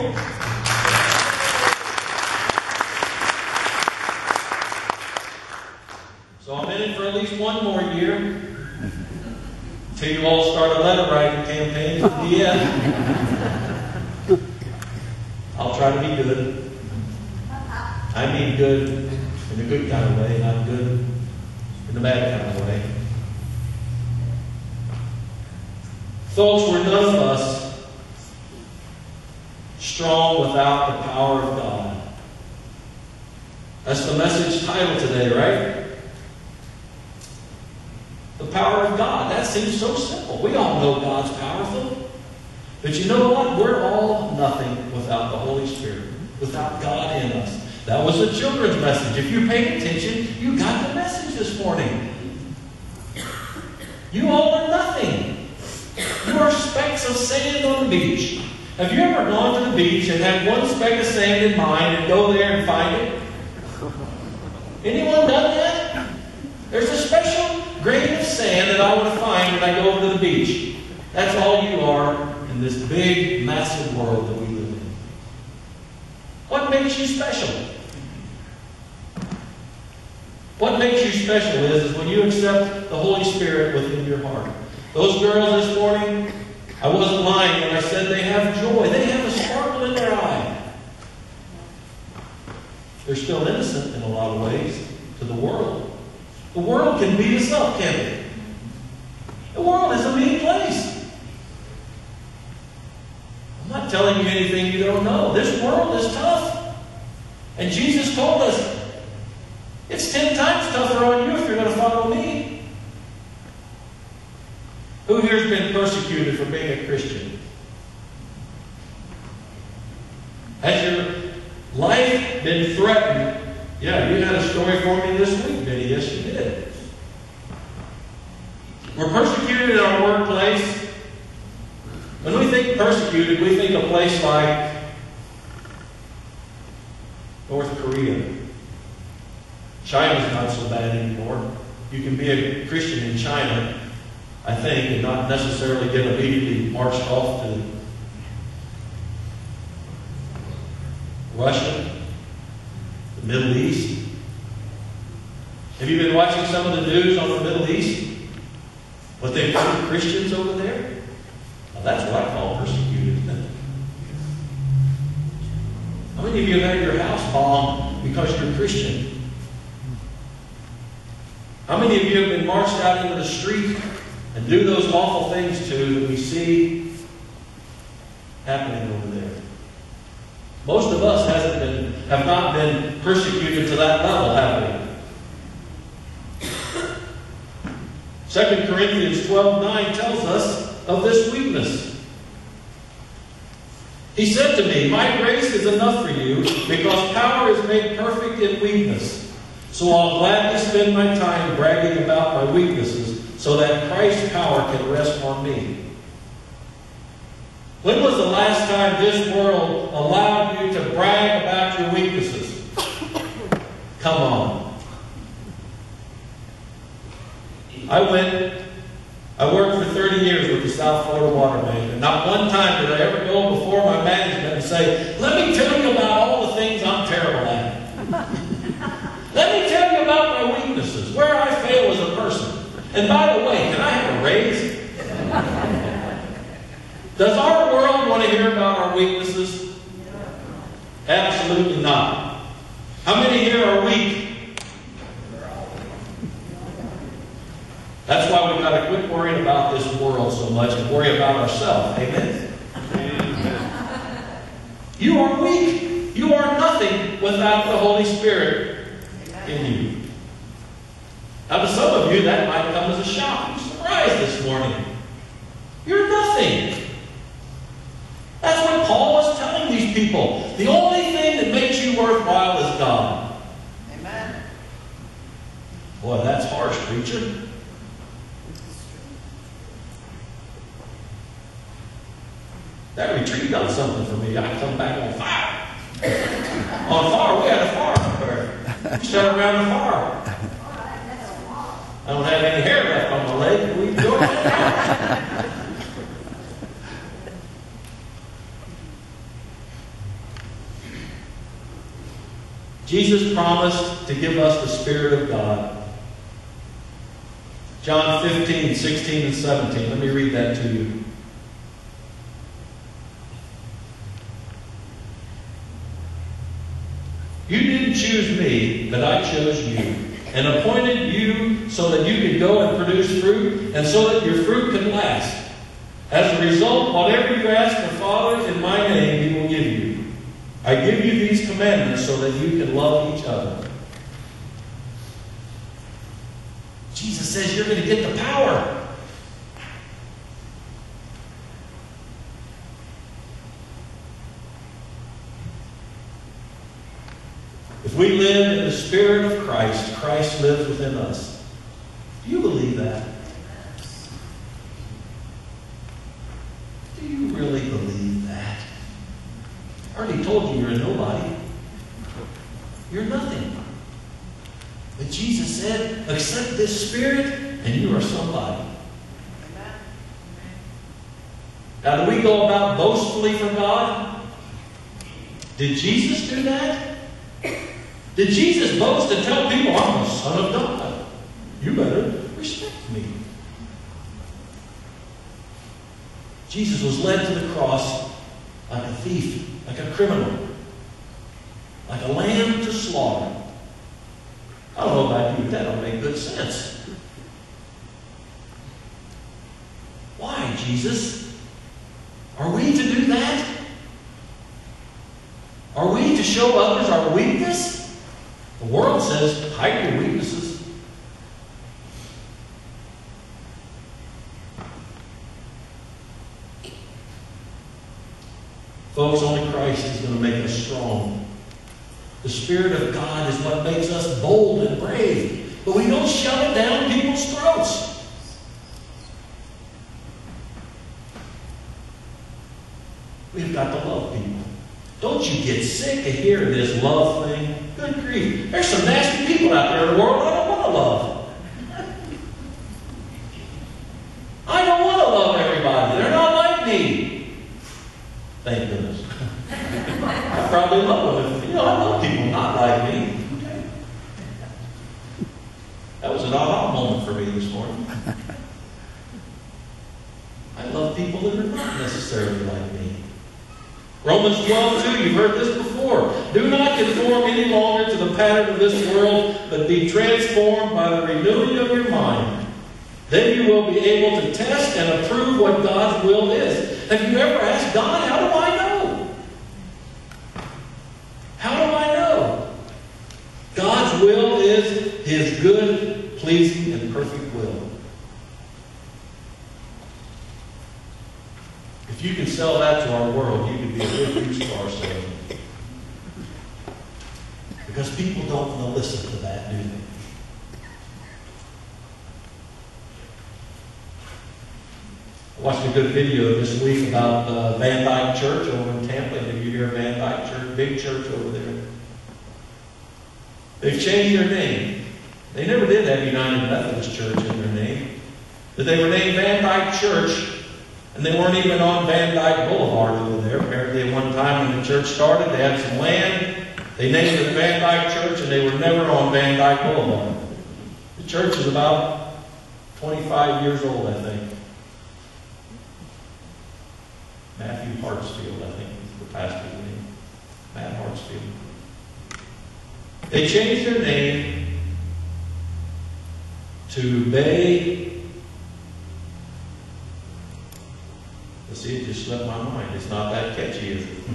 So I'm in it for at least one more year. Until you all start a letter writing campaign at the end. I'll try to be good. I mean good in a good kind of way, not good in a bad kind of way. Folks, we're none of us strong without the power of God. That's the message title today, right? The power of God. That seems so simple. We all know God's powerful. But you know what? We're all nothing without the Holy Spirit, without God in us. That was the children's message. If you paid attention, you got the message this morning. You all are nothing. You are specks of sand on the beach. Have you ever gone to the beach and had one speck of sand in mind and go there and find it? Anyone done that? There's a special grain of sand that I want to find when I go over to the beach. That's all you are in this big, massive world that we live in. What makes you special? What makes you special is, is when you accept the Holy Spirit within your heart. Those girls this morning, I wasn't lying when I said they have joy. They have a sparkle in their eye. They're still innocent in a lot of ways to the world. The world can beat us up, can't it? The world is a mean place. I'm not telling you anything you don't know. This world is tough. And Jesus told us, it's ten times tougher on you if you're going to follow me. Who here has been persecuted for being a Christian? Has your life been threatened? Yeah, you had a story for me this week, Betty. Yes, you did. We're persecuted in our workplace. When we think persecuted, we think a place like North Korea. China's not so bad anymore. You can be a Christian in China, I think, and not necessarily get immediately marched off to Russia, the Middle East. Have you been watching some of the news on the Middle East? What they've done to Christians over there? Well, that's what I call persecuted. many of you have had your house bombed because you're Christian? How many of you have been marched out into the street and do those awful things to that we see happening over there? Most of us hasn't been, have not been persecuted to that level, have we? Second Corinthians twelve nine tells us of this weakness. He said to me, "My grace is enough for you, because power is made perfect in weakness. So I'll gladly spend my time bragging about my weaknesses, so that Christ's power can rest on me." When was the last time this world allowed you to brag about your weaknesses? Come on. I went, I worked for thirty years with the South Florida Water Management. Not one time did I ever go before my management and say, "Let me tell you about all the things I'm terrible at. Let me tell you about my weaknesses, where I fail as a person. And by the way, can I have a raise?" Does our world want to hear about our weaknesses? Absolutely not. How many here are weak? That's why we've got to quit worrying about this world so much and worry about ourselves. Amen? Amen. You are weak. You are nothing without the Holy Spirit in you. Now, to some of you, that might come as a shock, surprise this morning. You're nothing. That's what Paul was telling these people. The only thing that makes you worthwhile is God. Amen. Boy, that's harsh, preacher. That retreat done something for me. I come back on fire. On fire, we had a fire up there. We sat around the fire. I don't have any hair left on my leg, but we enjoyed that. Jesus promised to give us the Spirit of God. John fifteen, sixteen, and seventeen. Let me read that to you. You didn't choose me, but I chose you, and appointed you so that you could go and produce fruit, and so that your fruit can last. As a result, whatever you ask the Father in my name, He will give you. I give you these commandments so that you can love each other. Jesus says you're going to get the power. If we live in the Spirit of Christ, Christ lives within us. Do you believe that? Do you really believe that? I already told you you're a nobody. You're nothing. But Jesus said, accept this Spirit and you are somebody. Now, do we go about boastfully for God? Did Jesus do that? Did Jesus boast and tell people, I'm the Son of God? You better respect me. Jesus was led to the cross like a thief, like a criminal, like a lamb to slaughter. I don't know about you, but that don't make good sense. Why, Jesus? Are we to do that? Are we to show others our weakness? The world says, hide your weaknesses. Folks, only Christ is going to make us strong. The Spirit of God is what makes us bold and brave. But we don't shove it down people's throats. We've got to love people. Don't you get sick of hearing this love thing? Good grief. There's some nasty people out there in the world I don't want to love. I don't want to love everybody. They're not like me. Thank goodness. I probably love them. You know, I love people not like me. That was an aha moment for me this morning. I love people that are not necessarily like me. Romans twelve two, you've heard this before. Do not conform any longer to the pattern of this world, but be transformed by the renewing of your mind. Then you will be able to test and approve what God's will is. Have you ever asked God, how do I know? How do I know? God's will is His good, pleasing, and perfect will. If you can sell that to our world, you could be a good used car salesman. Because people don't want to listen to that, do they? I watched a good video this week about uh, Van Dyke Church over in Tampa. Did you hear of Van Dyke Church? Big church over there. They've changed their name. They never did have United Methodist Church in their name. But they were named Van Dyke Church. And they weren't even on Van Dyke Boulevard over there. Apparently at one time when the church started, they had some land. They named it Van Dyke Church, and they were never on Van Dyke Boulevard. The church is about twenty-five years old, I think. Matthew Hartsfield, I think is the pastor's name. Matt Hartsfield. They changed their name to Bay. Let's see, it just slipped my mind. It's not that catchy, is it?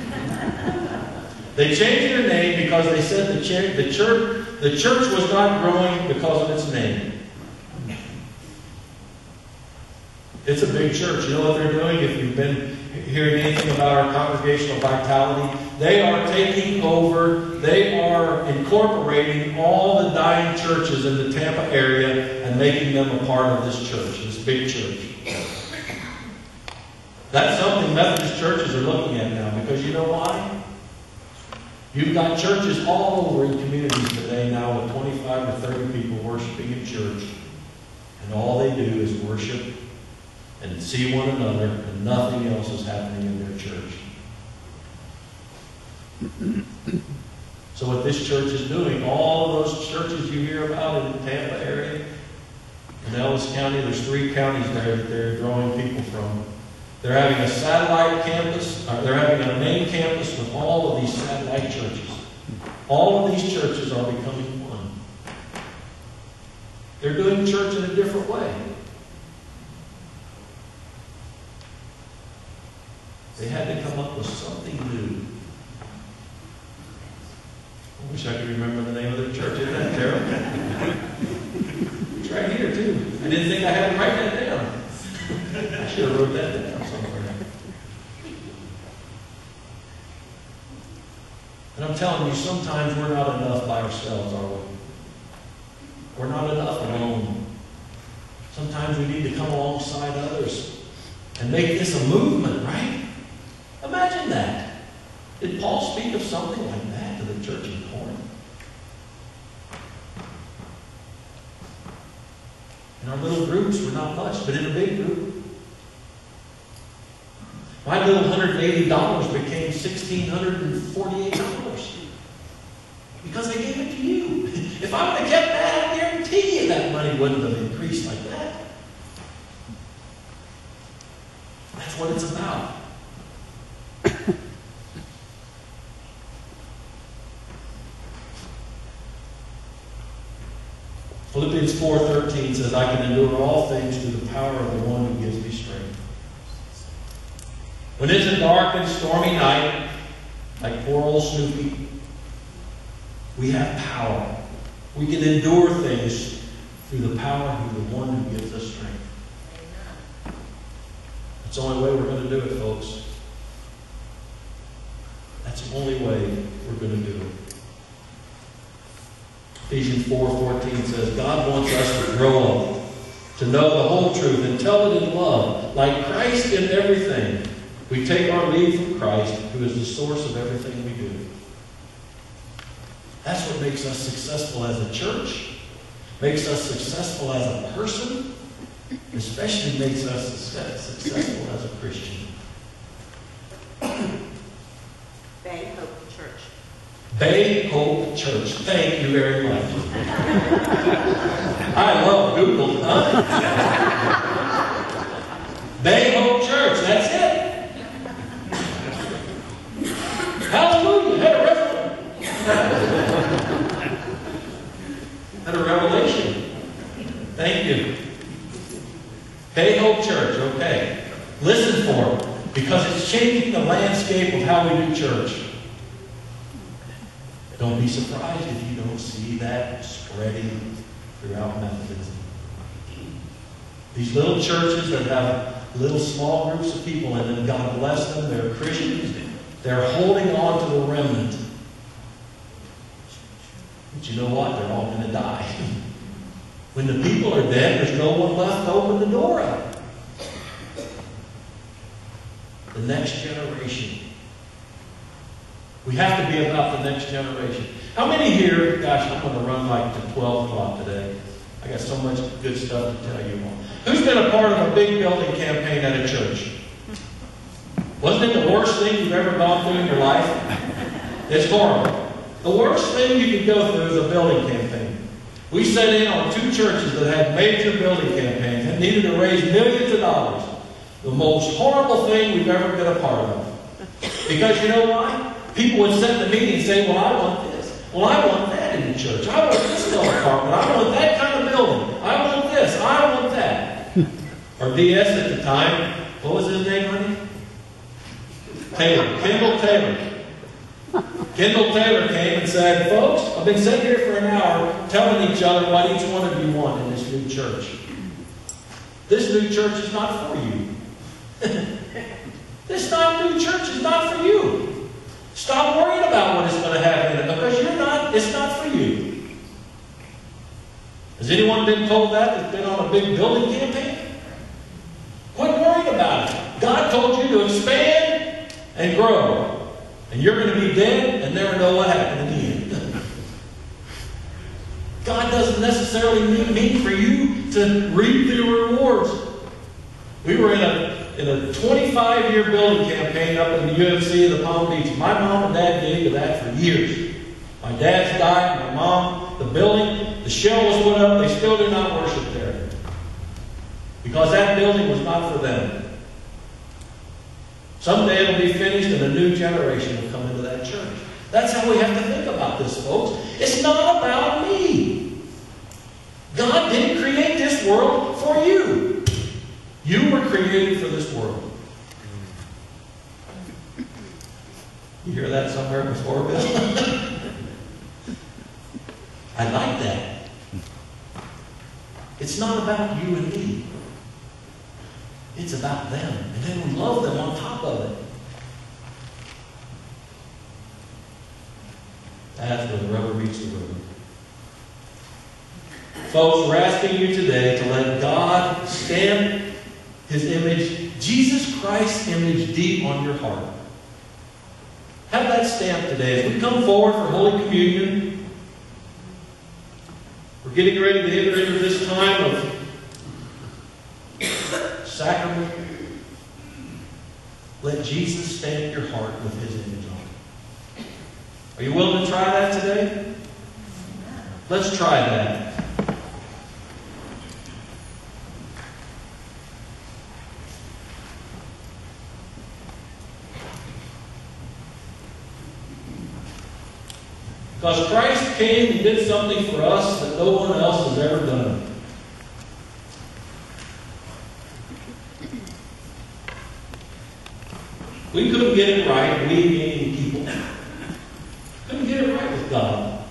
They changed their name because they said the church, the church, the church was not growing because of its name. It's a big church. You know what they're doing? If you've been hearing anything about our congregational vitality, they are taking over, they are incorporating all the dying churches in the Tampa area and making them a part of this church, this big church. That's something Methodist churches are looking at now, because you know why? You've got churches all over in communities today now with twenty-five to thirty people worshiping in church. And all they do is worship and see one another, and nothing else is happening in their church. So what this church is doing, all of those churches you hear about in the Tampa area, in Ellis County, there's three counties there that they're drawing people from. They're having a satellite campus, or they're having a main campus with all of these satellite churches. All of these churches are becoming one. They're doing church in a different way. They had to come up with something new. I wish I could remember the name of their church. Isn't that terrible? It's right here, too. I didn't think I had to write that down. I should have wrote that down somewhere. And I'm telling you, sometimes we're not enough by ourselves, are we? We're not enough alone. Sometimes we need to come alongside others and make this a movement, right? Imagine that. Did Paul speak of something like that to the church in Corinth? In our little groups, we're not much, but in a big group, my little one hundred eighty dollars became one thousand six hundred forty-eight dollars. Because I gave it to you. If I would have kept that, I guarantee you that money wouldn't have increased like that. That's what it's about. Philippians four thirteen says, I can endure all things through the power of the one who gives me strength. When it's a dark and stormy night, like poor old Snoopy, we have power. We can endure things through the power of the one who gives us strength. That's the only way we're going to do it, folks. That's the only way we're going to do it. Ephesians four fourteen says, God wants us to grow up, to know the whole truth and tell it in love, like Christ in everything. We take our lead from Christ, who is the source of everything we do. That's what makes us successful as a church, makes us successful as a person, especially makes us successful as a Christian. Bay Hope Church. Bay Hope Church. Thank you very much. I love Google, huh? Bay Hope Church, that's it. Hallelujah. Had a resurrection. Had a revelation. Thank you. Bay Hope Church, okay. Listen for it, because it's changing the landscape of how we do church. Don't be surprised if you don't see that spreading throughout Methodism. These little churches that have little small groups of people in them, God bless them, they're Christians, they're holding on to the remnant. But you know what? They're all going to die. When the people are dead, there's no one left to open the door up. The next generation. We have to be about the next generation. How many here, gosh, I'm going to run like to twelve o'clock today. I got so much good stuff to tell you all. Who's been a part of a big building campaign at a church? Wasn't it the worst thing you've ever gone through in your life? It's horrible. The worst thing you could go through is a building campaign. We sat in on two churches that had major building campaigns and needed to raise millions of dollars. The most horrible thing we've ever been a part of. Because you know why? People would sit in the meeting and say, well, I want this. Well, I want that in the church. I want this apartment. I want that kind of building. I want this. I want that. Or D S at the time, what was his name, honey? Taylor. Kendall Taylor. Kendall Taylor came and said, folks, I've been sitting here for an hour telling each other what each one of you want in this new church. This new church is not for you. This not new church is not for you. Stop worrying about what it's going to have in it, because you're not, it's not for you. Has anyone been told that that's been on a big building campaign? Quit worrying about it. God told you to expand and grow. And you're going to be dead and never know what happened in the end. God doesn't necessarily mean for you to reap the rewards. We were in a in a twenty-five year building campaign up in the U F C in the Palm Beach. My mom and dad did into that for years. My dad's died, my mom, the building, the shell was put up, they still do not worship there. Because that building was not for them. Someday it'll be finished and a new generation will come into that church. That's how we have to think about this, folks. It's not about me. God didn't create this world for you. You were created for this world. You hear that somewhere before, Bill? I like that. It's not about you and me. It's about them. And then we love them on top of it. That's where the rubber meets the road. Folks, we're asking you today to let God stamp His image, Jesus Christ's image, deep on your heart. Have that stamp today. As we come forward for Holy Communion, we're getting ready to enter into this time of sacrament. Let Jesus stamp your heart with His image on it. Are you willing to try that today? Let's try that. Because Christ came and did something for us that no one else has ever done. We couldn't get it right, we being people. Couldn't get it right with God.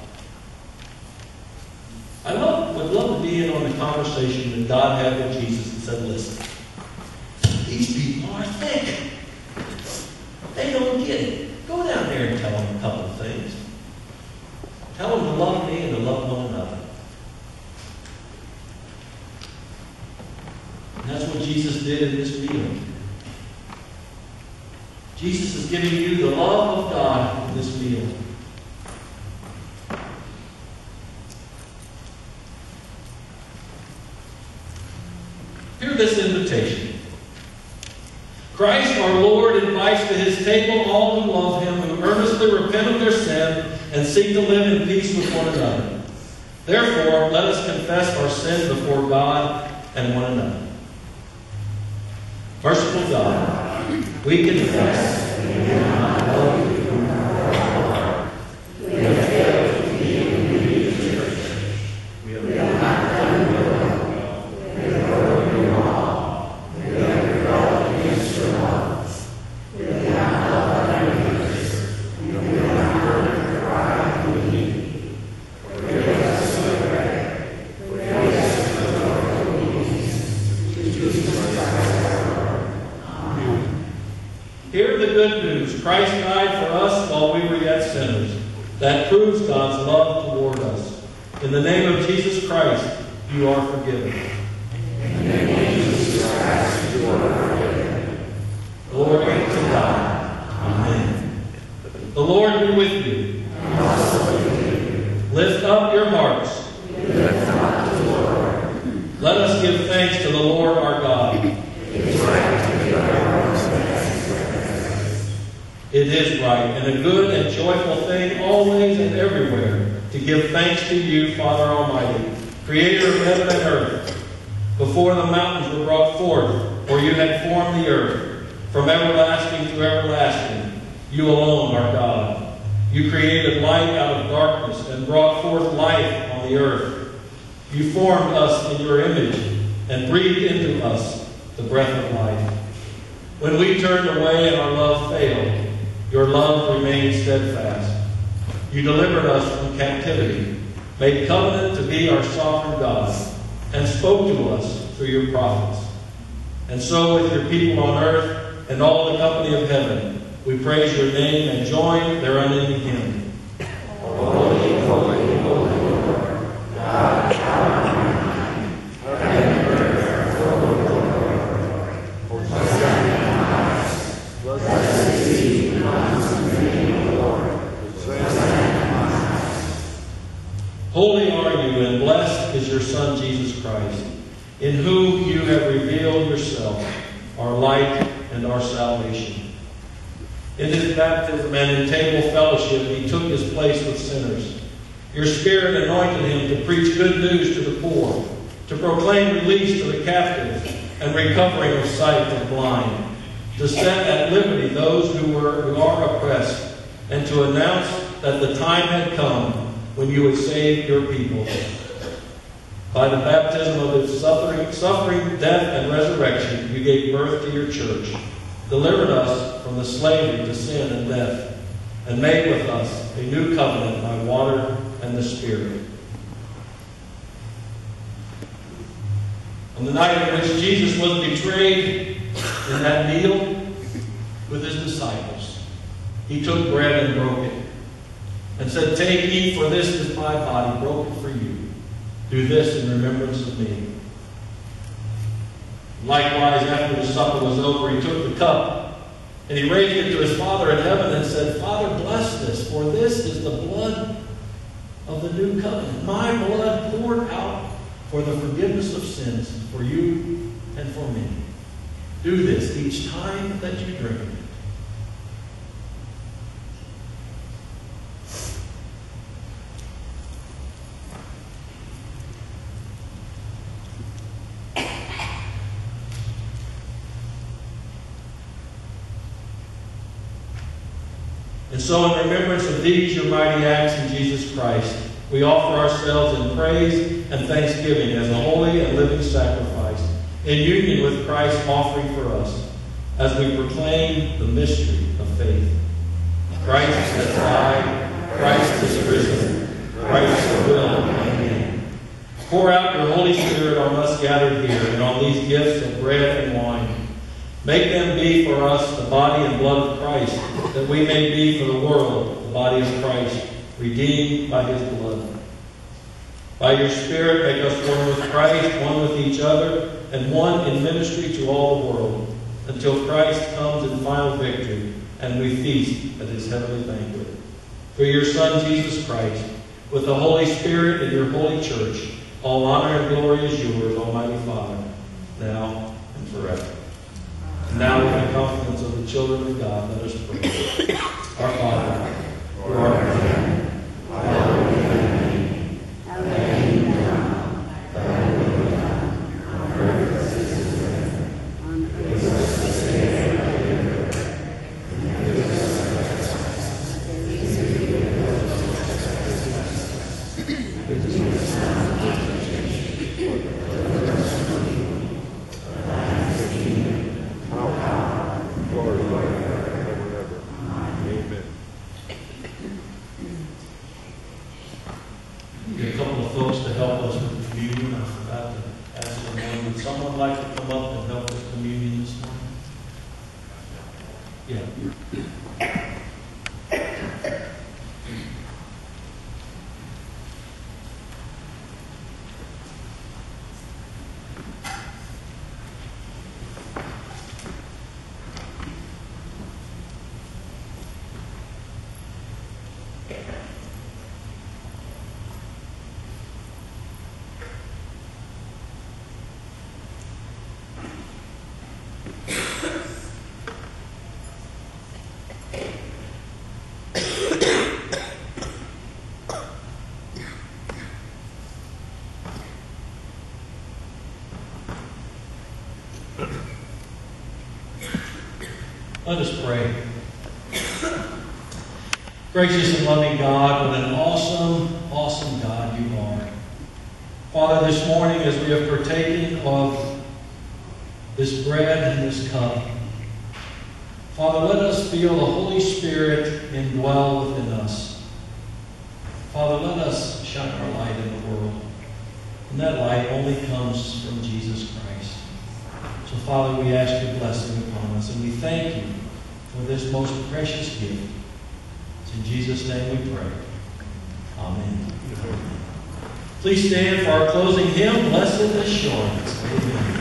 I love, would love to be in on the conversation that God had with Jesus and said, listen, these people are thick. They don't get it. Go down there and tell them a couple of things. Tell them to love me and to love one another. And that's what Jesus did in this meal. Jesus is giving you the love of God in this meal. Hear this invitation. Christ our Lord invites to His table all who love Him, who earnestly repent of their sin and seek to live in peace with one another. Therefore, let us confess our sin before God and one another. Merciful God, we confess we do not love you from our heart. We have failed to be in the church. Christ died for us while we were yet sinners. That proves God's love toward us. In the name of Jesus Christ, you are forgiven. In the name of Jesus Christ, you are forgiven. Glory to God. Amen. The Lord be with you. And also with you. Lift up your hearts. Lift up the Lord. Let us give thanks to the Lord our God. It is right to give our hearts thanks for this. It is right and a good and joyful thing always and everywhere to give thanks to you, Father Almighty, Creator of heaven and earth. Before the mountains were brought forth, or you had formed the earth, from everlasting to everlasting, you alone are God. You created light out of darkness and brought forth life on the earth. You formed us in your image and breathed into us the breath of life. When we turned away and our love failed, your love remained steadfast. You delivered us from captivity, made covenant to be our sovereign God, and spoke to us through your prophets. And so with your people on earth and all the company of heaven, we praise your name and join their unending hymn. Holy, holy, holy Lord, God, Almighty, heaven and earth are full of glory. Hosanna in the highest. Blessed is he who comes in the name of the Lord. Hosanna in the highest. Holy are you, and blessed is your Son, Jesus Christ, in whom you have revealed yourself, our light and our salvation. In his baptism and in table fellowship, he took his place with sinners. Your Spirit anointed him to preach good news to the poor, to proclaim release to the captives and recovering of sight to the blind, to set at liberty those who were who are oppressed, and to announce that the time had come when you would save your people. By the baptism of his suffering, suffering, death, and resurrection, you gave birth to your church, delivered us from the slavery to sin and death, and made with us a new covenant by water and the Spirit. On the night in which Jesus was betrayed in that meal with his disciples, he took bread and broke it, and said, "Take, eat, for this is my body broken for you. Do this in remembrance of me." Likewise, after the supper was over, he took the cup, and he raised it to his Father in heaven and said, "Father, bless this, for this is the blood of the new covenant, my blood poured out for the forgiveness of sins for you and for me. Do this each time that you drink it." And so in remembrance of these, your mighty acts in Jesus Christ, we offer ourselves in praise and thanksgiving as a holy and living sacrifice, in union with Christ's offering for us, as we proclaim the mystery of faith. Christ has died, Christ is risen, Christ will come again. Pour out your Holy Spirit on us gathered here and on these gifts of bread and wine. Make them be for us the body and blood of Christ, that we may be for the world the body of Christ, redeemed by his blood. By your Spirit, make us one with Christ, one with each other, and one in ministry to all the world, until Christ comes in final victory, and we feast at his heavenly banquet. Through your Son, Jesus Christ, with the Holy Spirit in your holy church, all honor and glory is yours, Almighty Father, now and forever. And now, with the confidence of the children of God, let us pray. Our Father, who art in heaven, hallowed be thy name. Thy kingdom come, thy will be done, on earth as it is in heaven. Give us this day our daily bread, and forgive us our trespasses, as we forgive those who trespass against us. And lead us not into temptation, but deliver us from evil. For thine is the kingdom, power, glory, forever and ever. Amen. Get a couple of folks to help us with communion. I forgot to ask them one. Would someone like to come up and help with communion this morning? Yeah. Let us pray. Gracious and loving God, what an awesome, awesome God you are. Father, this morning as we have partaken of this bread and this cup, Father, let us feel the Holy Spirit indwell within us. Father, let us shine our light in the world. And that light only comes from Jesus Christ. So, Father, we ask your blessing upon us, and we thank you for this most precious gift. It's in Jesus' name we pray. Amen. Please stand for our closing hymn, Blessed Assurance. Amen.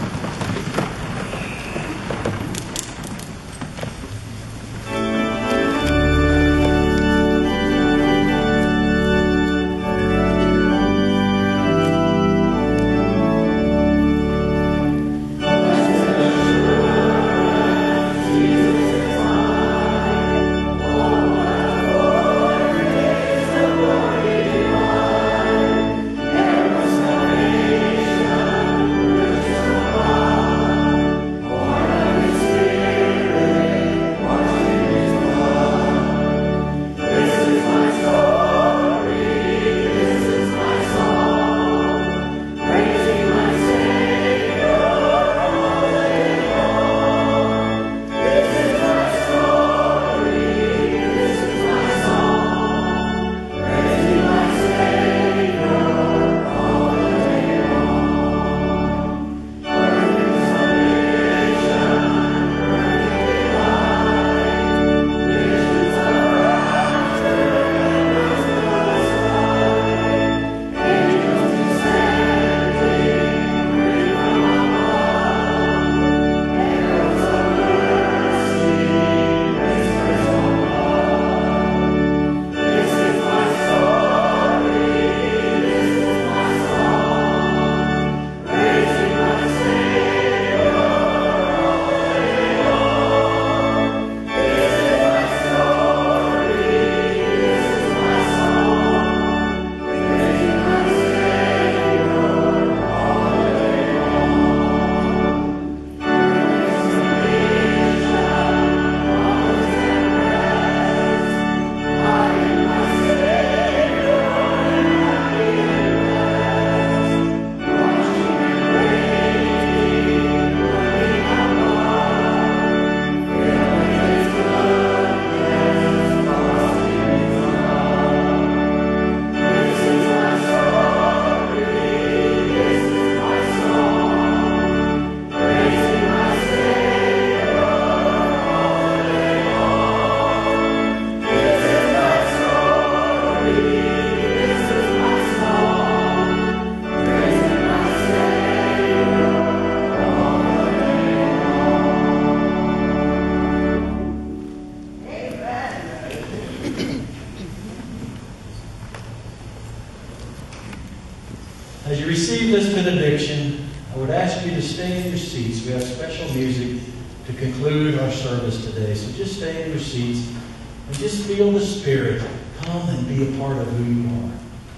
As you receive this benediction, I would ask you to stay in your seats. We have special music to conclude our service today. So just stay in your seats and just feel the Spirit come and be a part of who you are.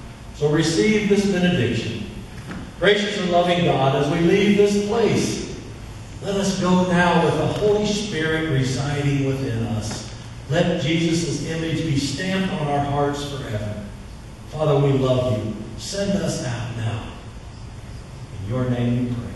So receive this benediction. Gracious and loving God, as we leave this place, let us go now with the Holy Spirit residing within us. Let Jesus' image be stamped on our hearts forever. Father, we love you. Send us out now. In your name we pray.